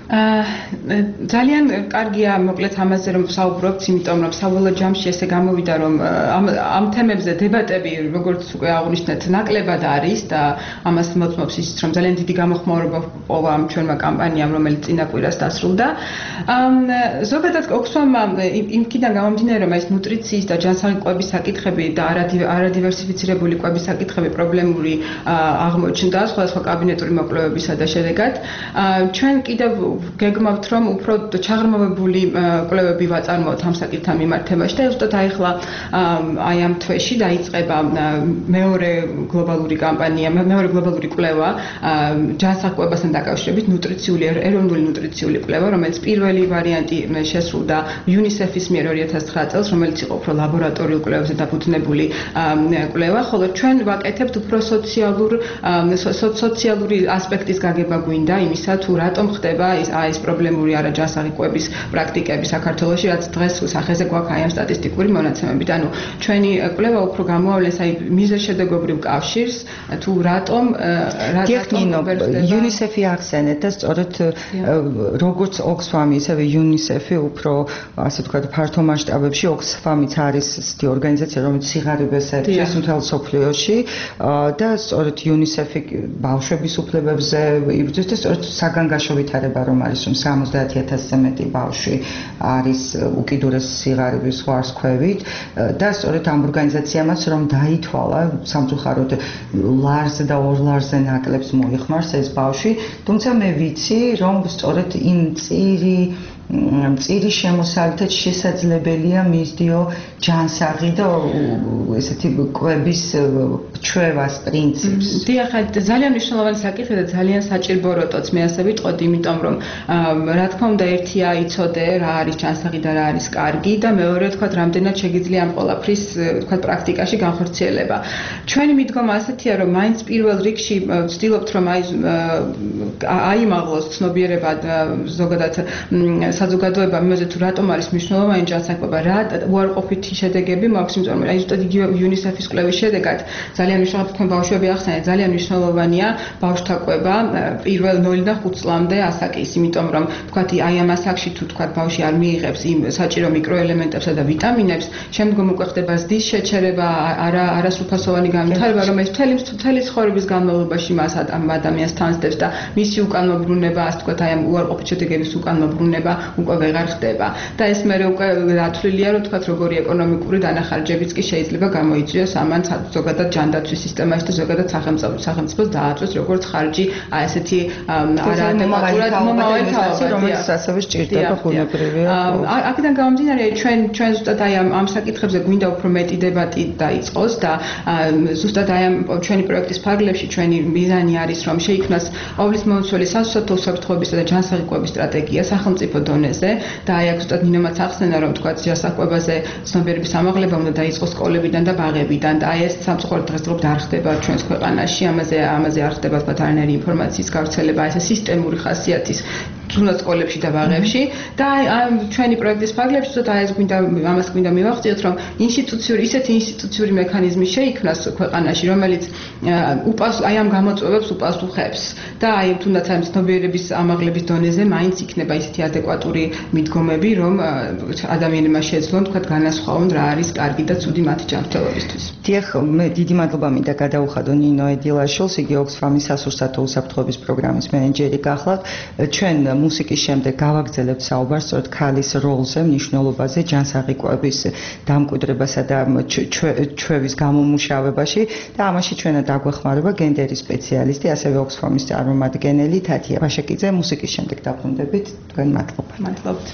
ძალიან კარგია მოკლედ ამაზე რომ ვსაუბრობთ, იმიტომ რომ საველო ჯამში ესე გამოვიდა რომ ამ თემებზე დებატები როგორც უკვე აღვნიშნეთ ნაკლებად არის და ამას მოწმობს ის რომ ძალიან დიდი გამოხმაურება ჰპოვა ამ ჩვენმა კამპანიამ რომელიც წინა კვირას დასრულდა. ზოგადად ოქსფამმა იმკიდან გამომდინარე რომ ეს ნუტრიციის და ჯანსაღი კვების საკითხები და არადივერსიფიცირებული კვების საკითხები პრობლემური აღმოჩნდა სხვადასხვა კაბინეტური მოკვლევებისა და შედეგად ჩვენ კიდევ გეგმავთ რომ უფრო ჩაღრმავებული კვლევები ვაწარმოოთ ამ საკითხთან მიმართებაში და ზუსტად ახლა აი ამ თვეში დაიწყება მეორე გლობალური კამპანია, მეორე გლობალური კვლევა ჯანსაღკვებასთან დაკავშირებით ნუტრიციული ეროვნული ნუტრიციული კვლევა, რომელიც პირველი ვარიანტი შესრულდა UNICEF-ის მიერ 2009 წელს, რომელიც იყო უფრო ლაბორატორიულ კვლევებზე დაფუძნებული კვლევა, ხოლო ჩვენ ვაკეთებთ უფრო სოციალური ასპექტის გაგება გვინდა იმისა თუ რატომ ხდება ეს პრობლემური არაჯანსაღი კვების პრაქტიკები საქართველოში, რაც დღეს სახეზე გვაქვს აი ამ სტატისტიკური მონაცემებით. ანუ ჩვენი კვლევა უფრო გამოავლენს აი მიზეზშედეგობრივ კავშირს, თუ რატომ UNICEF-ი ახსენეთ და სწორედ როგორც Oxfam-ი, ისევე UNICEF-ი უფრო ასე ვთქვათ ფართო მასშტაბებში Oxfam-იც არის ისეთი ორგანიზაცია, რომელიც სიღარიბეს ეწევს მთელ მსოფლიოში და სწორედ UNICEF-ი ბავშვების უფლებებზე იბრძვის და სწორედ საგანგაშო ვითარება რომ არის რომ 70,000-ზე მეტი ბავშვი არის უკიდურეს სიღარიბის ვარსკვლავით და სწორედ ამ ორგანიზაციამაც რომ დაითვალა სამწუხაროდ ლარზე და ორ ლარზე ნაკლებს მოიხმარს ეს ბავშვი, თუმცა მე ვიცი რომ სწორედ იმ მწირი შემოსავლით შესაძლებელია მისდიო ჯანსაღი და ესეთი კვების ჩვევას პრინციპს. დიახ, ძალიან მნიშვნელოვანი საკითხი და ძალიან საჭირო როტოც მე ასე ვიტყოდი, იმიტომ რომ რა თქმა უნდა ერთია იცოდე რა არის ჯანსაღი და რა არის კარგი და მეორე თქვა რამდენად შეგიძლია ამ ყველაფრის თქვა პრაქტიკაში განხორციელება. ჩვენი მიდგომა ასეთია რომ მაინც პირველ რიგში ვცდილობთ რომ აიმაღლოს ცნობიერება ზოგადად საზოგადოება იმაზე თუ რატომ არის მნიშვნელოვანი ჯანსაღკვება, რა უარყოფითი შედეგები მაქვს, იმიტომ რომ აი ზუსტად იგივე UNICEF-ის კვლევის შედეგად ძალიან მნიშვნელოვანი თქვენ ბავშვები ახსენეთ, ძალიან მნიშვნელოვანია ბავშვთა კვება პირველ 0-დან 5 წლამდე ასაკის, იმიტომ რომ თქვათ აი ამ ასაკში თუ თქვათ ბავშვი არ მიიღებს იმ საჭირო მიკროელემენტებსა და ვიტამინებს, შემდგომ უკვე ხდება ზდის შეჩერება, არასრულფასოვანი განვითარება, რომელიც მთელი ცხოვრების განმავლობაში მას ადამიანს თანსდებს და მისი უკანმობრუნება, ასე თქვათ აი ამ უარყოფით შედეგების უკანმობრუნება უკვე ვეღარ ხდება. და ეს მე უკვე დათვლილია, რომ თქვათ როგორი ეკონომიკური დანახარჯებიც კი შეიძლება გამოიწვიოს ამან ზოგადად ჯანდაცვის სისტემაში და ზოგადად სახელმწიფოს დააწვეს როგორც ხარჯი, აი ესეთი არაადეკვატურად და ინვესტიცია, რომელიც ასევე სჭირდება ბუნებრივია. აქედან გამომდინარე, ჩვენ ზუსტად აი ამ საკითხებზე გვინდა უფრო მეტი დებატი დაიწყოს და ზუსტად აი ამ ჩვენი პროექტის ფარგლებში ჩვენი მიზანი არის, რომ შეიქმნას ყოვლის მომცველი სასუსტო უსაფრთხოებისა და ჯანსაღი სტრატეგია სახელმწიფო დონეზე და აი აქ ზუსტად ნინომაც ახსენა, რომ თქვა ჯანსაღკვებაზე ცნობიერების ამაღლება უნდა დაიწყოს სკოლებიდან და ბაღებიდან და აი ეს სამწუხაროდ დღესდღეობით არ ხდება ჩვენს ქვეყანაში, ამაზე არ ხდება თქვა არანაირი ინფორმაციის გავრცელება, ეს სისტემური ხასიათის თუნდაც სკოლებში და ბაღებში და აი ჩვენი პროექტის ფარგლებში ზუსტად ეს ამას გვინდა მივახციოთ, რომ ისეთი ინსტიტუციური მექანიზმი შეიქმნას ქვეყანაში, რომელიც აი ამ გამოწვევებს უპასუხებს და აი თუნდაც ამ ცნობიერების ამაღლების დონეზე მაინც იქნება ისეთი ადეკვატური მიდგომები, რომ ადამიანებმა შეძლონ თქვა განასხვაონ რა არის კარგი და ცუდი მათი ჯანმრთელობისთვის. დიახ, მე დიდი მადლობა მინდა გადაუხადო ნინო ედილაშვილს, იგი ოქსფამის სასურსათო უსაფრთხოების პროგრამის მენეჯერი გახლავთ. ჩვენ მუსიკის შემდეგ გავაგრძელებთ საუბარს სწორედ ქალის როლზე, მნიშვნელობაზე, ჯანსაღი დამკვიდრებასა და ჩვევის გამომუშავებაში და ამაში ჩვენად დაგვეხმარება გენდერის სპეციალისტი, ასევე ოქსფამის წარმომადგენელი თათია ვაშაკიძე. მუსიკის შემდეგ დაბრუნდებით. თქვენ მადლობა. მადლობთ.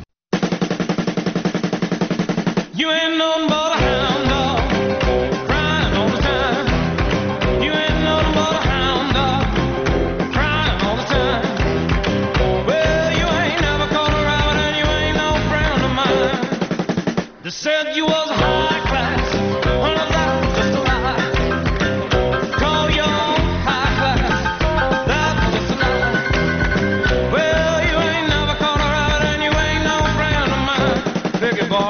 You ain't nothing but a hound dog, crying all the time. You ain't nothing but a hound dog, crying all the time. Well, you ain't never caught a rabbit and you ain't no friend of mine. They said you was high class, well, that was just a lie. Call your own high class, that was just a lie. Well, you ain't never caught a rabbit and you ain't no friend of mine. Biggie boy.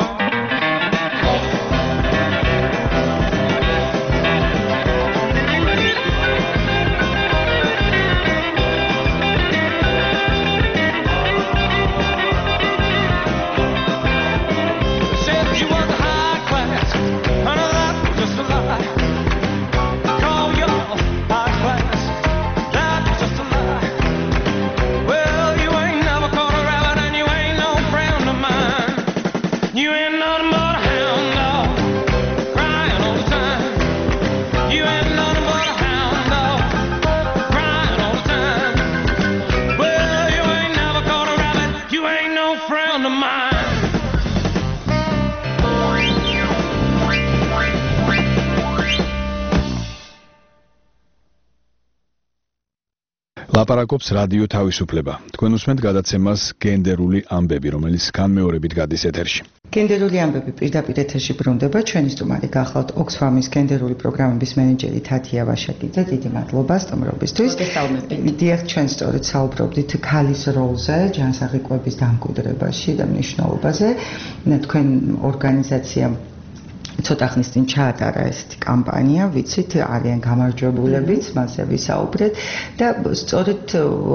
ლაპარაკობს რადიო თავისუფლება. თქვენ უსმენთ გადაცემას გენდერული ამბები, რომელიც განმეორებით გადის ეთერში. გენდერული ამბები პირდაპირ ეთერში ბრუნდება. ჩვენი სტუმარი გახლავთ ოქსფამის გენდერული პროგრამების მენეჯერი თათია ვაშაკიძე. დიდი მადლობა სტუმრობისთვის. დიახ, ჩვენ სწორედ საუბრობდით ქალის როლზე, ჯანსაღი კვების დამკვიდრებაში და მნიშვნელობაზე. თქვენ ორგანიზაციამ ცოტა ხნის წინ ჩაატარა ესეთი კამპანია, ვიცით, არიან გამარჯვებულებიც, მასზე ვისაუბრეთ და სწორედ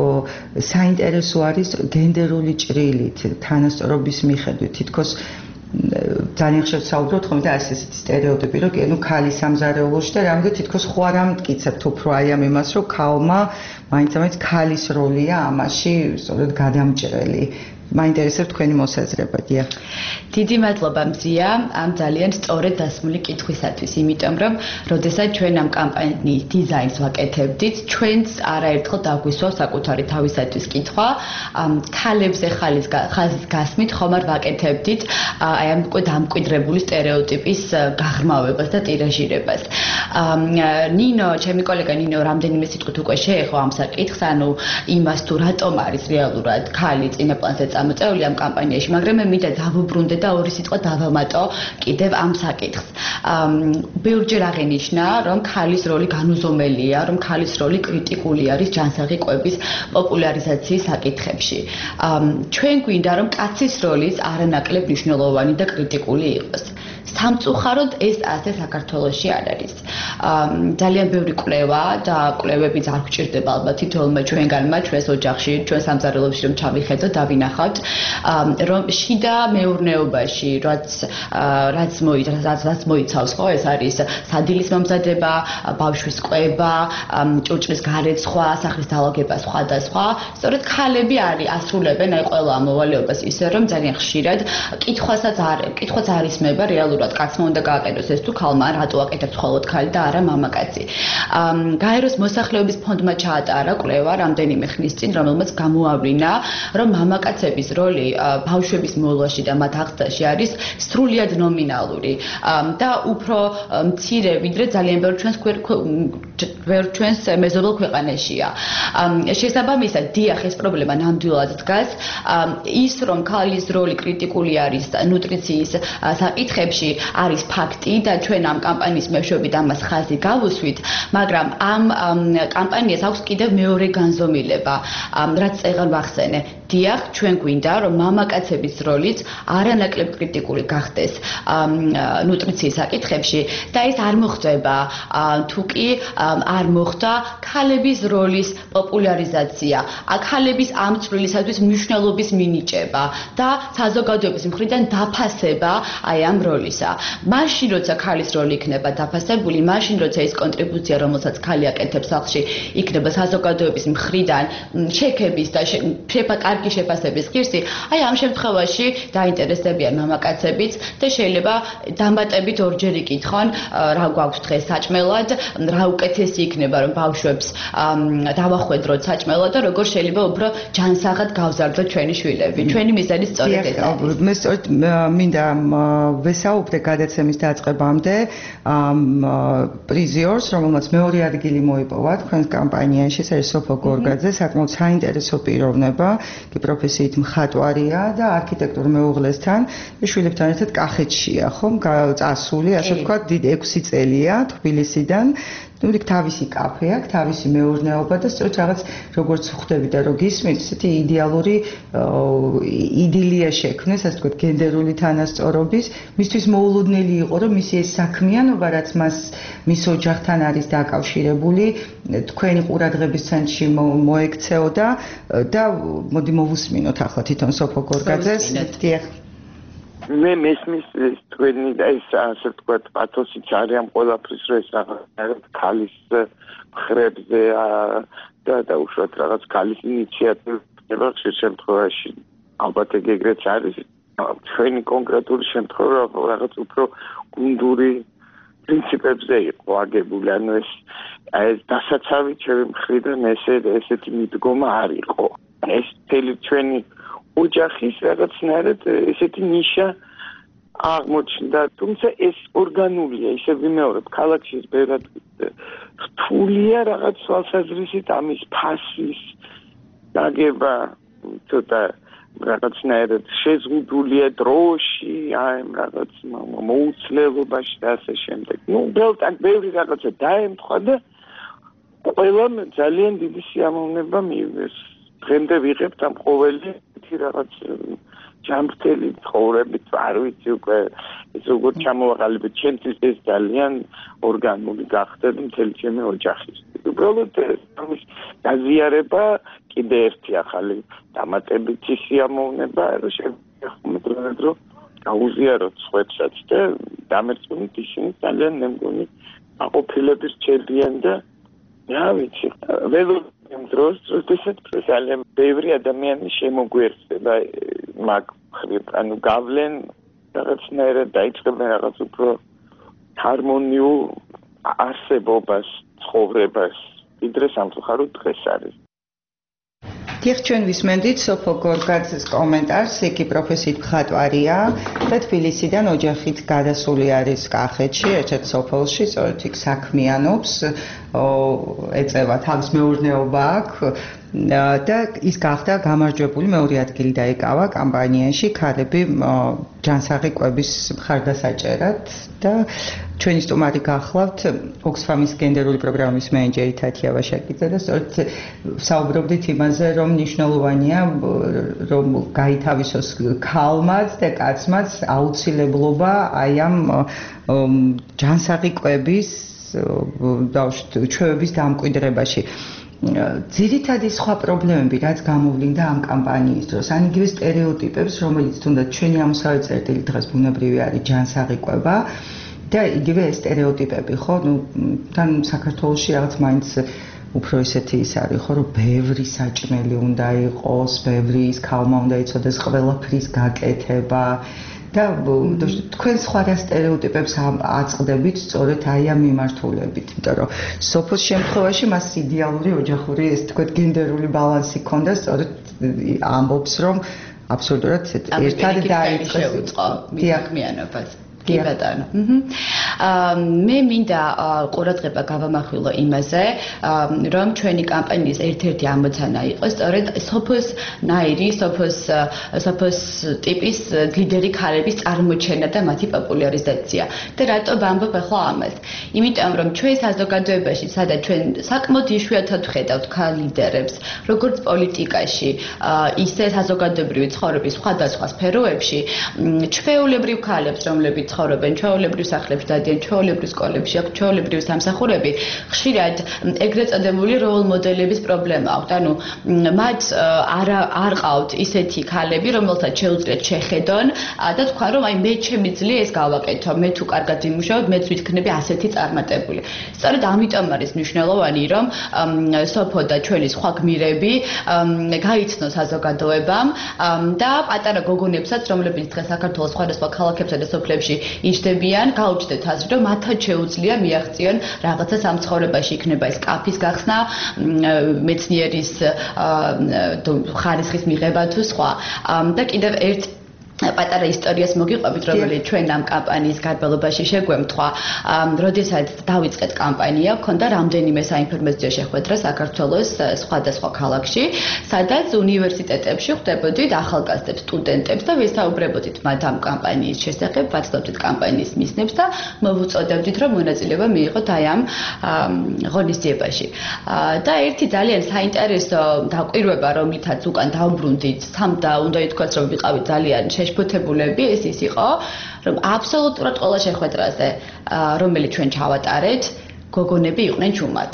საინტერესო არის გენდერული ჭრილით, თანასწორობის მიხედვით, თითქოს ძალიან ხშირად საუბრობთ ხოლმე და ესეთი სტერეოტიპი, რომ კი, ქალი სამზარეულოში და რამე თითქოს ხო არ ამტკიცებთ უფრო აი ამ იმას, რომ ქალმა მაინც ქალის როლია ამაში სწორედ გადამჭრელი. მაინტერესებს თქვენი მოსაზრება, დიახ. დიდი მადლობა მზია ამ ძალიან სწორედ დასმული კითხვისათვის, იმიტომ რომ როდესაც ჩვენ ამ კამპანიის დიზაინს ვაკეთებდით, ჩვენს არაერთხელ დაგვისვა საკუთარი თავისათვის კითხვა, ქალებზე ხაზის გასმით ხომ არ ვაკეთებდით აი ამ დამკვიდრებული სტერეოტიპის გაღრმავებას და ტირაჟირებას. ნინო, ჩემი კოლეგა ნინო რამდენიმე სიტყვით უკვე შეეხო ამ საკითხს, ანუ იმას თუ რატომ არის რეალურად ქალი წინაპლანზე წამოწეული ამ კამპანიაში, მაგრამ მე მინდა დავუბრუნდე და ორი სიტყვა დავამატო კიდევ ამ საკითხს. ბევრჯერ აღინიშნა, რომ ქალის როლი განუზომელია, რომ ქალის როლი კრიტიკული არის ჯანსაღი კვების პოპულარიზაციის საკითხებში. ჩვენ გვინდა, რომ კაცის როლიც არანაკლებ მნიშვნელოვანი და კრიტიკული იყოს. სამწუხაროდ ეს ასე საქართველოში არ არის. ძალიან ბევრი კვლევა და კვლევებიც არ გვჭირდება ალბათ თითოეულმა ჩვენგანმა ჩვენს ოჯახში, ჩვენ სამზარეულოში რომ ჩავიხედოთ, დავინახავთ, რომ შიდა მეურნეობაში, რაც მოიცავს, ხო, ეს არის სადილის მომზადება, ბავშვის კვება, ჭურჭლის გარეცხვა, სახლის დალაგება, სხვა და სხვა. სწორედ ქალები ასრულებენ აი ყველა ამ მოვალეობას ისე, რომ ძალიან ხშირად კითხვაც არ ისმება რეალურად უბრალოდ კაცმა უნდა გააკეთოს ეს თუ ქალმა, რატო აკეთებს მხოლოდ ქალი და არა მამაკაცი. გაეროს მოსახლეობის ფონდმა ჩაატარა კვლევა რამდენიმე ხნის წინ, რომელმაც გამოავლინა, რომ მამაკაცების როლი ბავშვების მოლაში და მათ აღზრდაში არის სრულიად ნომინალური და უფრო მცირე, ვიდრე ძალიან ბევრ ჩვენს მეზობელ ქვეყანაშია. შესაბამისად, დიახ, ეს პრობლემა ნამდვილად დგას. ის, რომ ქალის როლი კრიტიკული არის ნუტრიციის საკითხებში, არის ფაქტი და ჩვენ ამ კამპანიის მეშვეობით ამას ხაზი გავუსვით, მაგრამ ამ კამპანიას აქვს კიდევ მეორე განზომილება, რაც წეგან ვახსენე. დიახ, ჩვენ გვინდა, რომ მამაკაცების როლიც არანაკლებ კრიტიკული გახდეს ნუტრიციის საკითხებში და ეს არ მოხდება თუ კი არ მოხდა ქალების როლის პოპულარიზაცია, ქალების ამ წვლილისათვის მნიშვნელობის მინიჭება და საზოგადოების მხრიდან დაფასება აი ამ როლისა. მაშინ, როცა ქალის როლი იქნება დაფასებული, მაშინ, როცა ის კონტრიბუცია, რომელსაც ქალი აკეთებს სახლში, იქნება საზოგადოების მხრიდან შექების და კარგი შეფასების ღირსი, აი ამ შემთხვევაში დაინტერესდებიან მამაკაცებიც და შეიძლება დამატებით ორჯერ იკითხონ, რა გვაქვს დღეს საჭმელად, რა უკეთესი იქნება, რომ ბავშვებს დავახვედროთ საჭმელად და როგორ შეიძლება უფრო ჯანსაღად გავზარდოთ ჩვენი შვილები. ჩვენი მიზანი სწორედ ეს არის. მე სწორედ მინდა ვესაუბრე გადაცემის დაწყებამდე პრიზიორს, რომელმაც მეორე ადგილი მოიპოვა თქვენს კამპანიაში, ეს არის სოფო გორგაძე, საკმაოდ საინტერესო პიროვნება, კი პროფესიით მხატვარია და არქიტექტორ მეუღლესთან შვილებთან ერთად კახეთშია, ხომ? წასული, ასე ვთქვათ, 6 წელია თბილისიდან. იქ თავისი კაფე აქვს, თავისი მეურნეობა და სწორედ რაღაც როგორც ხვდები და რო გისმით, ესეთი იდეალური იდილია შექმნეს, ასე ვთქვათ, გენდერული თანასწორობის. მისთვის მოულოდნელი იყო, რომ მისი ეს საქმიანობა, რაც მას მის ოჯახთან არის დაკავშირებული, თქვენი ყურადღების ცენტრში მოექცეოდა და მოდი მოვუსმინოთ ახლა თვითონ სოფო გორგაძეს. დიახ. მე მესმის თქვენი და ეს ასე ვთქვათ პათოსიც არის ამ ყველაფრის რო ეს რაღაც ქალის ხრებზე და უშუალოდ რაღაც ქალის ინიციატივა ხშირ შემთხვევაში ალბათ ეგრეც არის ჩვენი კონკრეტული შემთხვევა რაღაც უფრო გუნდური პრინციპებზე იყო აგებული, ანუ ეს დასაცავი ჩემი მხრიდან ესეთი მიდგომა არ იყო. ეს მთელი ჩვენი ოჯახის რაღაცნაირად ესეთი ნიშა აღმოჩნდა, თუმცა ეს ორგანულია, ისე ვიმეორებ, ქალაქში ბევრად რთულია რაღაც თვალსაზრისით ამის ფასის დაგება, ცოტა რაღაცნაირად შეზღუდულია დროში, აი რაღაც მოუცლელობაში და ასე შემდეგ. უბრალოდ აქ ბევრი რაღაცა დაემთხვა და ყველამ ძალიან დიდი სიამოვნება მიიღეს. დღემდე ვიღებთ ამ ყოველი რაღაც ჯამრთელი ცხოვრებით, არ ვიცი უკვე ეს როგორ ჩამოვაყალიბეთ, ჩემთვის ეს ძალიან ორგანული გახდა მთელი ჩემი ოჯახის. უბრალოდ ამის გაზიარება კიდე ერთი ახალი დამატებითი სიამოვნება, რომ შეგვიძლია რომ გაუზიაროთ სხვებსაც და დამერწმუნდით ისინი ძალიან მე მგონი აყოფილები რჩებიან და რა ვიცი, იმ დროს ძალიან ბევრი ადამიანი შემოგვიერთდება მაგ მხრივ, ანუ გავლენ რაღაცნაირად დაიწყებენ რაღაც უფრო ჰარმონიულ არსებობას, ცხოვრებას, ვიდრე სამწუხაროდ დღეს არის. დიახ, ჩვენ ვისმენდით სოფო გორგაძეს კომენტარს, იგი პროფესიით მხატვარია და თბილისიდან ოჯახით გადასული არის კახეთში, ერთ-ერთ სოფელში, სწორედ იქ საქმიანობს, ეწევა თავის მეურნეობა აქვს და ის გახდა გამარჯვებული, მეორე ადგილი დაიკავა კამპანიაში ქალები ჯანსაღი კვების მხარდასაჭერად და ჩვენი სტუმარი გახლავთ ოქსფამის გენდერული პროგრამის მენეჯერი თათია ვაშაკიძე და სწორედ საუბრობდით იმაზე, რომ მნიშვნელოვანია რომ გაითავისოს ქალმაც და კაცმაც აუცილებლობა აი ამ ჯანსაღი კვების ჩვევების დამკვიდრებაში. ძირითადი სხვა პრობლემები, რაც გამოვლინდა ამ კამპანიის დროს, ან იგივე სტერეოტიპებს, რომელიც თუნდაც ჩვენი ამოსავე წერტილი დღეს ბუნებრივი არის ჯანსაღი კვება და იგივე სტერეოტიპები, ხო? თან საქართველოში რაღაც მაინც უფრო ისეთი ის არის, ხო, რომ ბევრი საჭმელი უნდა იყოს, ბევრი ის ქალმა უნდა იცოდეს ყველაფრის გაკეთება და თქვენ სხვა რა სტერეოტიპებს აწყდებით სწორედ აი ამ მიმართულებით, იმიტომ რომ სოფოს შემთხვევაში მას იდეალური ოჯახური, ეს თქვენ გენდერული ბალანსი ქონდა, სწორედ ამბობს, რომ აბსოლუტურად ერთად დაიწყეს მიანობას. კი ბატონო. მე მინდა ყურადღება გავამახვილო იმაზე, რომ ჩვენი კამპანიის ერთ-ერთი ამოცანა იყოს სწორედ სოფოს ნაირი, სოფოს ტიპის ლიდერი ქალების წარმოჩენა და მათი პოპულარიზაცია. და რატო ვამბობ ახლა ამას? იმიტომ რომ ჩვენ საზოგადოებაში, სადაც ჩვენ საკმაოდ იშვიათად ვხედავთ ქალ ლიდერებს, როგორც პოლიტიკაში, ისე საზოგადოებრივი ცხოვრების სხვადასხვა სფეროებში, ჩვეულებრივ ქალებს, რომლებიც ცხოვრობენ ჩვეულებრივ სახლებში, დადიან ჩვეულებრივ სკოლებში, აქვს ჩვეულებრივი სამსახურები, ხშირად ეგრეთ წოდებული როლ მოდელების პრობლემა აქვს. ანუ მათ არ ყავთ ისეთი ქალები, რომელთაც შეუძლიათ შეხედონ და თქვა, რომ აი მე შემიძლია ეს გავაკეთო, მე თუ კარგად ვიმუშავებ, მეც ვიქნები ასეთი წარმატებული. სწორედ ამიტომ არის მნიშვნელოვანი, რომ სოფო და ჩვენი სხვა გმირები გაიცნოს საზოგადოებამ და პატარა გოგონებსაც, რომლებიც დღეს საქართველოს სხვადასხვა ქალაქებსა და სოფლებში იჯდებიან, გაუჩნდეთ აზრი, რომ მათაც შეუძლია მიაღწიონ რაღაცა სამცხოვრებაში, იქნება ეს კაფის გახსნა, მეცნიერის ხარისხის მიღება თუ სხვა. და კიდევ ერთ პატარა ისტორიას მოგიყვებით, რომელიც ჩვენ ამ კამპანიის გარბალობაში შეგვემთხვა. როდესაც დავიწყეთ კამპანია, ქონდა რამდენიმე საინფორმაციო შეხვედრა საქართველოს სხვადასხვა ქალაქში, სადაც უნივერსიტეტებში ხვდებოდით ახალგაზრდებს, სტუდენტებს და ვესაუბრებოდით მათ ამ კამპანიის შესახებ, ვაცნობდით კამპანიის მიზნებს და მოვუწოდებდით, რომ მონაწილეობა მიიღოთ აი ამ ღონისძიებაში. და ერთი ძალიან საინტერესო დაკვირვება, რომლითაც უკან დავბრუნდით, და უნდა ითქვას, რომ ვიყავით ძალიან შეშფოთებულები, ეს ის იყო, რომ აბსოლუტურად ყველა შეხვედრაზე, რომელიც ჩვენ ჩავატარეთ, გოგონები იყვნენ ჩუმად.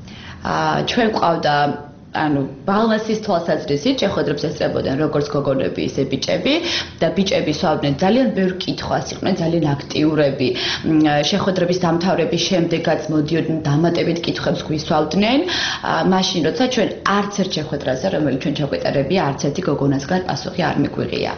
ჩვენ ყავდა ანუ ბალანსის თვალსაზრისით შეხვედრებს ესწრებოდნენ როგორც გოგონები, ისე ბიჭები და ბიჭები სვავდნენ ძალიან ბევრ კითხვას, იყვნენ ძალიან აქტიურები. შეხვედრების დამთავრების შემდეგაც მოდიოდნენ დამატებით კითხვებს გვისვავდნენ. მაშინ როცა ჩვენ არც ერთ შეხვედრაზე, რომელიც ჩვენ ჩაგვეტარებია, არც ერთი გოგონასგან პასუხი არ მიგვიღია.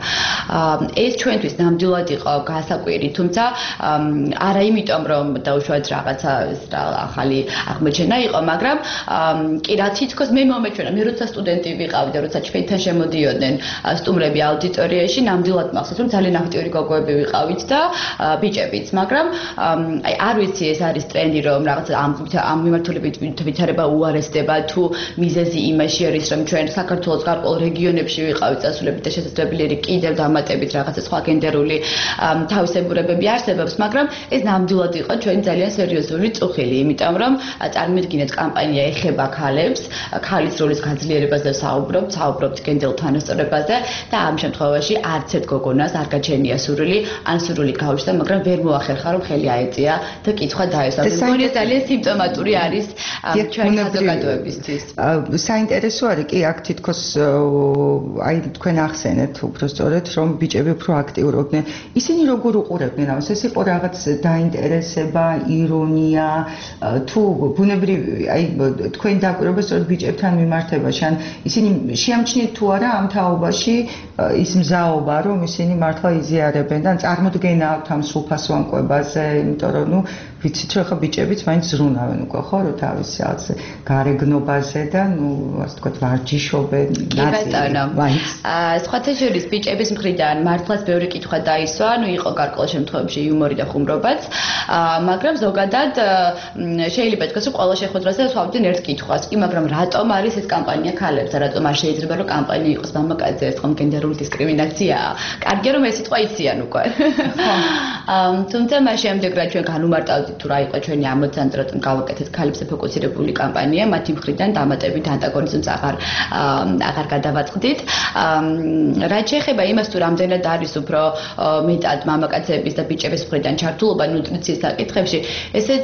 ეს ჩვენთვის ნამდვილად იყო გასაკვირი, თუმცა არა იმიტომ, რომ დაუშვათ რაღაცა ახალი აღმოჩენა იყო, მაგრამ კი რა თითქოს მე მომეჩვენა, მე როცა სტუდენტი ვიყავი და როცა ჩვენთან შემოდიოდნენ სტუმრები აუდიტორიაში, ნამდვილად მახსოვს, რომ ძალიან აქტიური გოგოები ვიყავით და ბიჭებიც, მაგრამ აი არ ვიცი, ეს არის ტრენდი, რომ რაღაცა ამ მიმართულებით ვითარება უარესდება თუ მიზეზი იმაში არის, რომ ჩვენ საქართველოს გარკვეულ რეგიონებში ვიყავით წასულებით და შესაძლებელი არის კიდევ დამატებით რაღაცა სხვა გენდერული თავისებურებები არსებობს, მაგრამ ეს ნამდვილად იყო ჩვენი ძალიან სერიოზული წუხილი, იმიტომ რომ წარმოიდგინეთ, კამპანია ეხება ქალებს, ქალის როლის გაძლიერებაზე საუბრობთ გენდერულ თანასწორობაზე და ამ შემთხვევაში არც ერთ გოგონას არ გაჩენია სურვილი, ან სურვილი გაუჩნდა, მაგრამ ვერ მოახერხა, რომ ხელი აეწია და კითხვა დაესვა. მგონი ძალიან სიმპტომატური არის ჩვენი საზოგადოებისთვის. საინტერესო არის კი აქ თითქოს აი თქვენ ახსენეთ უბრალოდ, რომ ბიჭები უფრო აქტიურობდნენ. ისინი როგორ უყურებდნენ ამას? ეს იყო რაღაც დაინტერესება, ირონია, თუ ბუნებრივი, აი თქვენ დაკვირვება სწორედ ბიჭებთან მიმართებაში, ან ისინი შეამჩნიეთ თუ არა ამ თაობაში ის მზაობა, რომ ისინი მართლა იზიარებენ და წარმოდგენა აქვთ ამ სრულფასოვანკვებაზე, იმიტომ რომ ვიცით, რომ ხა ბიჭებიც მაინც ზრუნავენ უკვე ხო, რომ თავის რაღაცე გარეგნობაზე და ასე ვთქვათ, ვარჯიშობენ, ნაწილი. სხვათა შორის ბიჭების მხრიდან მართლაც ბევრი კითხვა დაისვა, იყო გარკვეულ შემთხვევებში იუმორი და ხუმრობაც, მაგრამ ზოგადად შეიძლება ითქვას, რომ ყველა შეხვედრაზე ვსვავდნენ ერთ კითხვას, კი, მაგრამ რატომ არის ეს კამპანია ქალებზე, რატომ არ შეიძლება რომ კამპანია იყოს მამაკაცზე, ეს თქო გენდერული დისკრიმინაციაა. კარგია რომ ეს სიტყვა იციან უკვე. თუმცა მას შემდეგ რა ჩვენ განუმარტავდით თუ რა იყო ჩვენი ამოცანა, რატომ გავაკეთეთ ქალებზე ფოკუსირებული კამპანია, მათი მხრიდან დამატებით ანტაგონიზმს აღარ გადავაწყდით. რაც შეეხება იმას, თუ რამდენად არის უფრო მეტად მამაკაცების და ბიჭების მხრიდან ჩართულობა ნუტრიციის საკითხებში, ესეც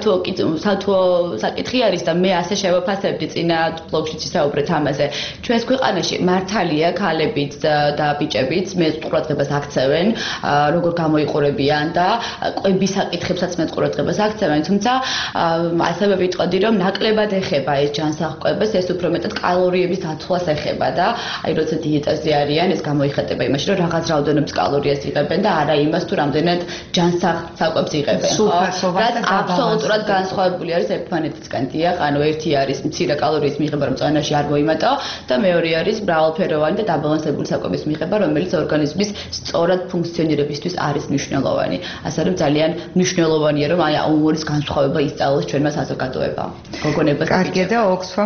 სათუო საკითხი არის და მე ასე შევაფასებდი წინა ბლოგშიც ვისაუბრეთ ამაზე. ჩვენს ქვეყანაში მართალია ქალებიც და ბიჭებიც მე ყურადღებას აქცევენ, როგორ გამოიყურებიან და ყვების საკითხებსაც მე ყურადღებას აქცევენ, თუმცა ასევე ვიტყოდი, რომ ნაკლებად ეხება ეს ჯანსაღყვებას, ეს უფრო მეტად კალორიების დაცვას ეხება და აი როცა დიეტაზე არიან, ეს გამოიხატება იმაში, რომ რაღაც რაოდენობის კალორიას იღებენ და არა იმას, თუ რამდენად ჯანსაღსაკვებს იღებენ, ხო? რაც აბსოლუტურად განსხვავებული არის ერთმანეთისგან. დიახ, ანუ ერთი არის მცირე კალორიის მიღება, რომ წონაში არ მოიმატო და მეორე არის მრავალფეროვანი და დაბალანსებული საკვების მიღება, რომელიც ორგანიზმის სწორად ფუნქციონირებისთვის არის მნიშვნელოვანი. ასე რომ ძალიან მნიშვნელოვანია, რომ აი ამორის განსხვავება ისწავლოს ჩვენმა საზოგადოებამ. გოგონებას კარგია და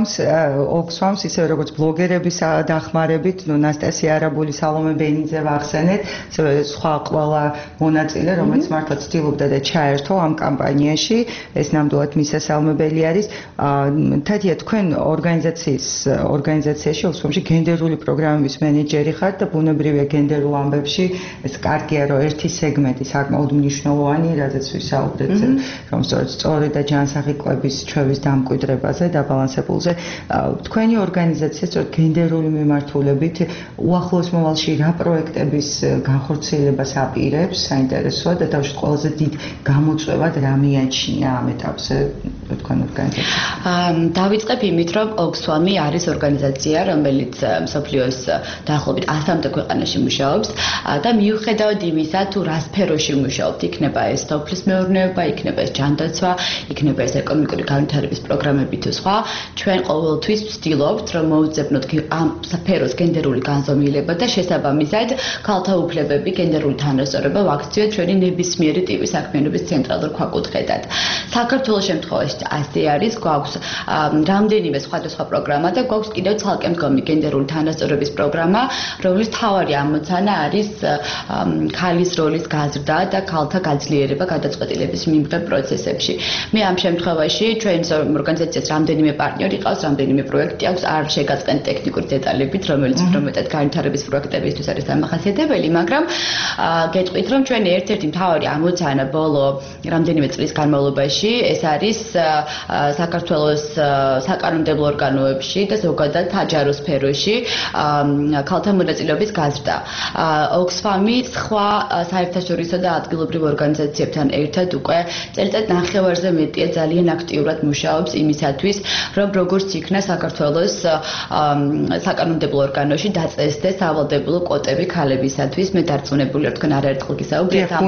Oxfam-ს ისე როგორც ბლოგერების დახმარებით, ნასტასია არაბული, სალომე ბენიძე ვახსენეთ, სხვა ყველა მონაწილე, რომელიც მართლა ცდილობდა და ჩაერთო ამ კამპანიაში, ეს ნამდვილად მისასალმებელი არის. თათია, თქვენ ორგანიზაციაში Oxfam-ში გენდერული პროგრამების მენეჯერი ხართ და ბუნებრივია გენდერულ ამბებში ეს კარგია, რომ ერთი სეგმენტი საკმაოდ მნიშვნელოვანი, რადგან ვისაუბრეთ, რომ სწორი და ჯანსაღი კვების ჩვევის დამკვიდრებაზე, დაბალანსებულზე. თქვენი ორგანიზაცია სწორედ გენდერული მიმართულებით უახლოეს მოვალში რა პროექტების განხორციელებას აპირებს, საინტერესოა და თავშეთ ყველაზე დიდ გამოწვევად რა მიაჩნია ამ ეტაპზე თქვენ ორგანიზაციას? დავიწყებ იმით, რომ Oxfam-ი არის ორგანიზაცია, რომელიც მსოფლიოს დაახლოებით 100-მდე ქვეყანაში მუშაობს და მიუხედავად იმისა, თუ რა სფეროში მუშაობთ, იქნება ეს სოფლის მეურნეობა, იქნება ეს ჯანდაცვა, იქნება ეს ეკონომიკური განვითარების პროგრამები თუ სხვა, ჩვენ ყოველთვის ვცდილობთ, რომ მოუძებნოთ ამ სფეროს გენდერული განზომილება და შესაბამისად ქალთა უფლებები, გენდერული თანასწორობა ვაქციოთ ჩვენი ნებისმიერი ტიპის საქმიანობის ცენტრალურ ქვაკუთხედად. საქართველოს შემთხვევაში ასე არის, გვაქვს რამდენიმე სხვადასხვა პროგრამა და გვაქვს კიდევ ცალკე მდგომი გენდერული თანასწორობის პროგრამა, რომლის მთავარი ამოცანა არის ქალის როლის გაზრდა და ქალთა გაძლიერება გადაწყვეტილების მიმღებ პროცესებში. მე ამ შემთხვევაში ჩვენს ორგანიზაციას რამდენიმე პარტნიორი ყავს, რამდენიმე პროექტი აქვს, არ შეგაწყენ ტექნიკური დეტალებით, რომელიც უფრო მეტად განვითარების პროექტებისთვის არის დამახასიათებელი, მაგრამ გეტყვით, რომ ჩვენი ერთ-ერთი მთავარი ამოცანა ბოლო რამდენიმე წლის განმავლობაში ეს არის საქართველოს საკანონმდებლო ორგანოებში და ზოგადად საჯარო სფეროში ქალთა მონაწილეობის გაზრდა. Oxfam-ი სხვა საერთაშორისო და ადგილობრივ ორგანიზაციებთან ერთად უკვე წელიწად ნახევარზე მეტია ძალიან აქტიურად მუშაობს იმისათვის, რომ როგორც იქნა საქართველოს საკანონმდებლო ორგანოში დაწესდეს სავალდებულო კვოტები ქალებისათვის. მე დარწმუნებული ვარ, თქვენ არაერთხელ გისაუბრეთ ამ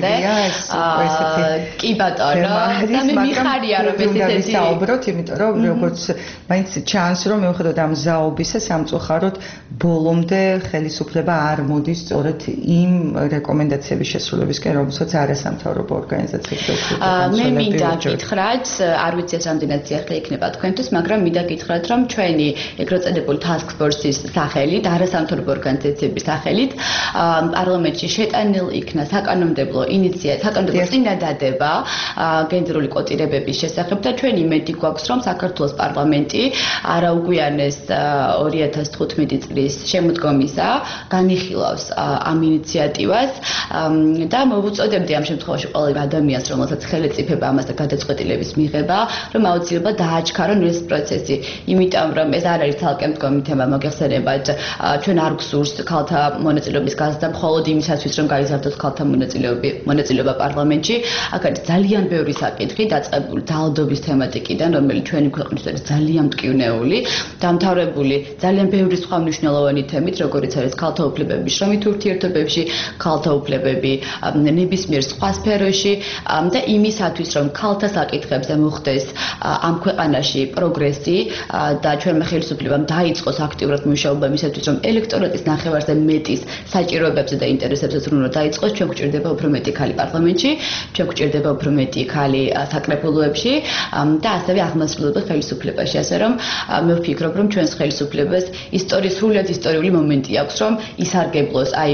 თემაზე. კი ბატონო, და მე მიხარია რომ ესეთი ვისაუბროთ, იმიტომ რომ როგორც მაინც ჩანს, რომ მიუხედავად ამ ზაობისა, სამწუხაროდ ბოლომდე ხელისუფლება არ მოდის სწორედ იმ რეკომენდაციების შესრულებისკენ, რომელსაც არასამთავრობო ორგანიზაციები მე მინდა გითხრათ, არ ვიცი ეს რამდენად სიახლე იქნება თქვენთვის, მაგრამ მინდა გითხრათ, რომ ჩვენი ეგრეთ წოდებული task force-ის სახელით, არასამთავრობო ორგანიზაციების სახელით, პარლამენტში შეტანილ იქნა საკანონმდებლო წინადადება გენდერული კვოტირებების შესახებ და ჩვენი იმედი გვაქვს, რომ საქართველოს პარლამენტი არაუგვიანეს 2015 წლის შემოდგომისა განიხილავს ამ ინიციატივას და მოვუწოდებდი ამ შემთხვევაში ყველა ადამიანს, რომელსაც ხელეწიფება ამას და გადაწყვეტილების მიღება, რომ აუცილებლად დააჩქარონ ეს პროცესი, იმიტომ რომ ეს არ არის ცალკე მდგომი თემა, მოგეხსენებათ, ჩვენ არ გვსურს ქალთა მონაწილეობის გაზრდა მხოლოდ იმისათვის, რომ გაიზარდოს ქალთა მონაწილეობა პარლამენტში. აქ არის ძალიან ბევრი საკითხი დაწყებული ძალადობის თემატიკიდან, რომელიც ჩვენი ქვეყნისთვის არის ძალიან მტკივნეული, დამთავრებული ძალიან ბევრი სხვა მნიშვნელოვანი თემით, როგორიც არის ქალთა უფლებები შრომით ურთიერთობებში, ქალთა უფლებები ნებისმიერ სხვა სფეროში და იმისათვის, რომ ქალთა საკითხებზე მოხდეს ამ ქვეყანაში პროგრესი და ჩვენმა ხელისუფლებამ დაიწყოს აქტიურად მუშაობა იმისათვის, რომ ელექტორატის ნახევარზე მეტის საჭიროებებზე და ინტერესებზე ზრუნვა დაიწყოს, ჩვენ გვჭირდება უფრო მეტი ქალი პარლამენტში, ჩვენ გვჭირდება უფრო მეტი ქალი საკრებულოებში და ასევე აღმასრულებელ ხელისუფლებაში, ასე რომ მე ვფიქრობ, რომ ჩვენს ხელისუფლებას სრულიად ისტორიული მომენტი აქვს, რომ ისარგებლოს აი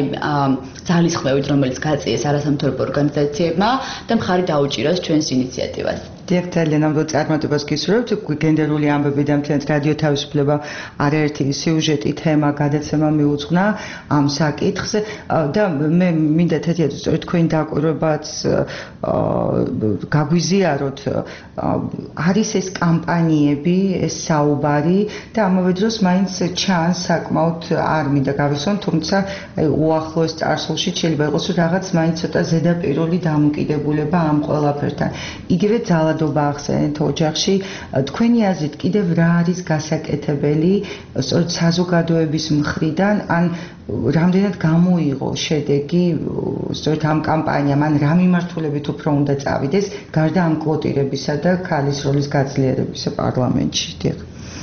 ძალისხმევით, რომელიც გაწიეს არასამთავრობო ორგანიზაციებმა და მხარი დაუჭიროს ჩვენს ინიციატივას. დიახ, ძალიან ამბობ წარმატებას გისურვებთ. გენდერული ამბები და მთლიანად რადიო თავისუფლება არაერთი სიუჟეტი თემა გადაცემა მიუძღვნა ამ საკითხს და მე მინდა თეთრად სწორედ თქვენ დაკვირვებაც გაგვიზიაროთ არის ეს კამპანიები, ეს საუბარი და ამავე დროს მაინც ჩანს საკმაოდ არ მინდა გავიხსენ, თუმცა უახლოეს წარსულში შეიძლება იყოს რომ რაღაც მაინც ცოტა ზედაპირული დამოკიდებულება ამ ყველაფერთან. იგივე ძალადობა ახსენეთ ოჯახში, თქვენი აზრით კიდევ რა არის გასაკეთებელი სწორედ საზოგადოების მხრიდან, ან რამდენად გამოიღო შედეგი სწორედ ამ კამპანიამ, ან რა მიმართულებით უფრო უნდა წავიდეს გარდა ამ კვოტირებისა და ქალის როლის გაძლიერებისა პარლამენტში. დიახ.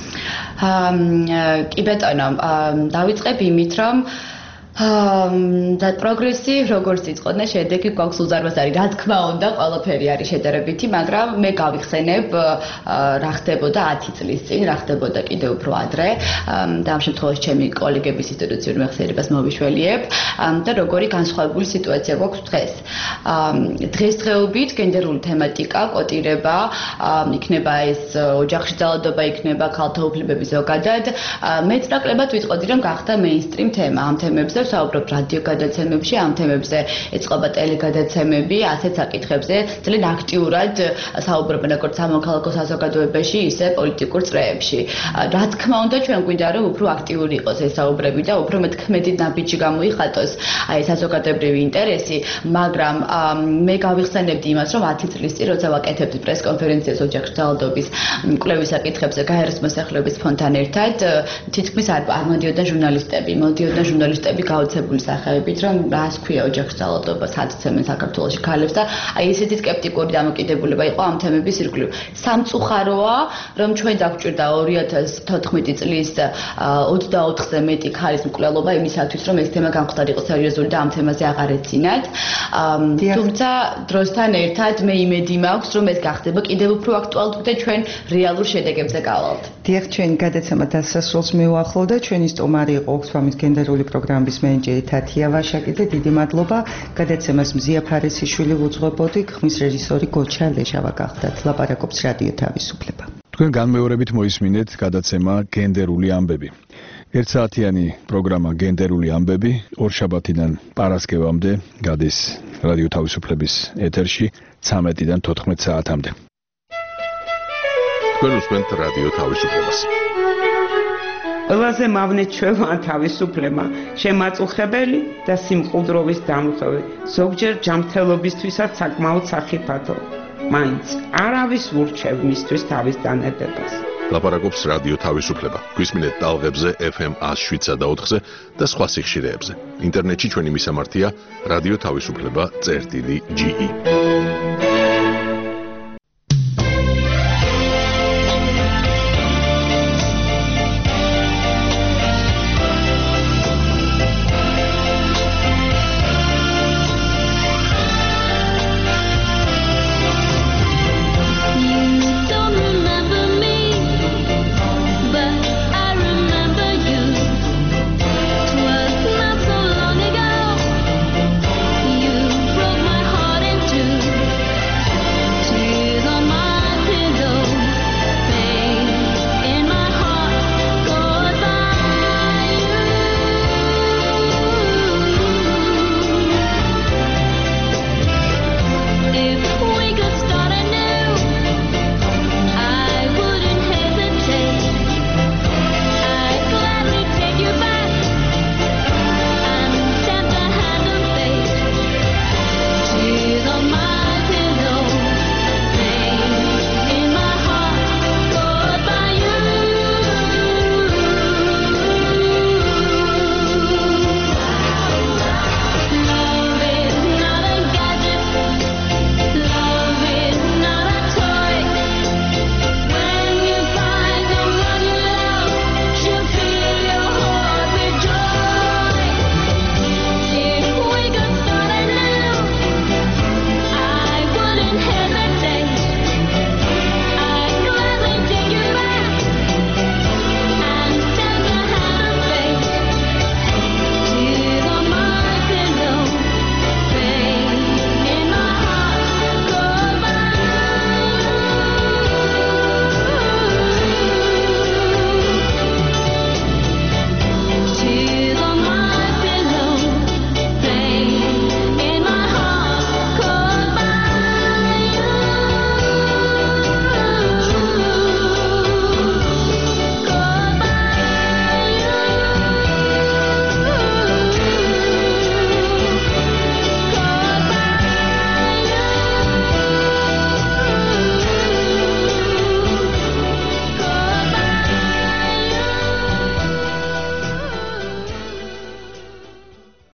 კი ბატონო, დავიწყებ იმით, რომ და პროგრესი როგორც იწყოდნენ შედეგი გვაქვს უზარმაზარი. რა თქმა უნდა, ყველაფერი არის შედარებითი, მაგრამ მე გავიხსენებ რა ხდებოდა 10 წლის წინ, რა ხდებოდა კიდევ უფრო ადრე და ამ შემთხვევაში ჩემი კოლეგების ინსტიტუციური მეხსიერებას მოვიშველიებ და როგორი განსხვავებული სიტუაცია გვაქვს დღეს. დღესდღეობით გენდერული თემატიკა, კვოტირება, იქნება ეს ოჯახში ძალადობა, იქნება ქალთა უფლებები ზოგადად, მეც ნაკლებად ვიტყოდი, რომ გახდა მეინსტრიმ თემა. ამ თემებზე საუბრობ რადიო გადაცემებში, ამ თემებზე ეწყობა ტელეგადაცემები, ასეთ საკითხებზე ძალიან აქტიურად საუბრობენ როგორც სამოქალაქო საზოგადოებაში, ისე პოლიტიკურ წრეებში. რა თქმა უნდა, ჩვენ გვინდა რომ უფრო აქტიური იყოს ეს საუბრები და უფრო მეტ ნაბიჯი გამოიხატოს აი საზოგადოებრივი ინტერესი, მაგრამ მე გავიხსენებდი იმას, რომ 10 წლის წინ როცა ვაკეთებდი პრესკონფერენციას ოჯახში ძალადობის კვლევის საკითხებზე გაეროს მოსახლეობის ფონდთან ერთად, თითქმის არ მოდიოდნენ ჟურნალისტები გაოცებული სახეებით, რომ რას ქვია ოჯახში ძალადობა, საცემენ საქართველოში ქალებს და აი ესეთი სკეპტიკური დამოკიდებულება იყო ამ თემების ირგვლივ. სამწუხაროა, რომ ჩვენ დაგვჭირდა 2014 წლის 24-ზე მეტი ქალის მკვლელობა იმისათვის, რომ ეს თემა გამხდარ იყოს სერიოზული და ამ თემაზე აღარ ეცინათ. თუმცა დროსთან ერთად მე იმედი მაქვს, რომ ეს გახდება კიდევ უფრო აქტუალური და ჩვენ რეალურ შედეგებზე გავალთ. დიახ, ჩვენი გადაცემა დასასრულს მივახლოვდა. ჩვენი სტუმარი იყო ოქსფამის გენდერული პროგრამის მენეჯერი თათია ვაშაკი და დიდი მადლობა. გადაცემას მზია ფარესიშვილი უძღვებოდი, ხმის რეჟისორი გოჩა ლეჟავა გახდათ. ლაპარაკობს რადიო თავისუფლება. თქვენ განმეორებით მოისმინეთ გადაცემა გენდერული ამბები. ერთსაათიანი პროგრამა გენდერული ამბები ორშაბათიდან პარასკევამდე გადის რადიო თავისუფლების ეთერში 13-დან 14 საათამდე. თქვენ უსმენთ რადიო თავისუფლებას. ყველაზე მავნე ჩვევა თავისუფლება, შემაწუხებელი და სიმყუდროვის დამხევი, ზოგჯერ ჯანმრთელობისთვისაც საკმაოდ სახიფათო. მაინც არავის ურჩევ მისთვის თავის დანებებას. ლაპარაკობს რადიო თავისუფლება. გვისმინეთ ტალღებზე FM 107.4-ზე და სხვა სიხშირეებზე. ინტერნეტში ჩვენი მისამართია რადიო თავისუფლება.ge.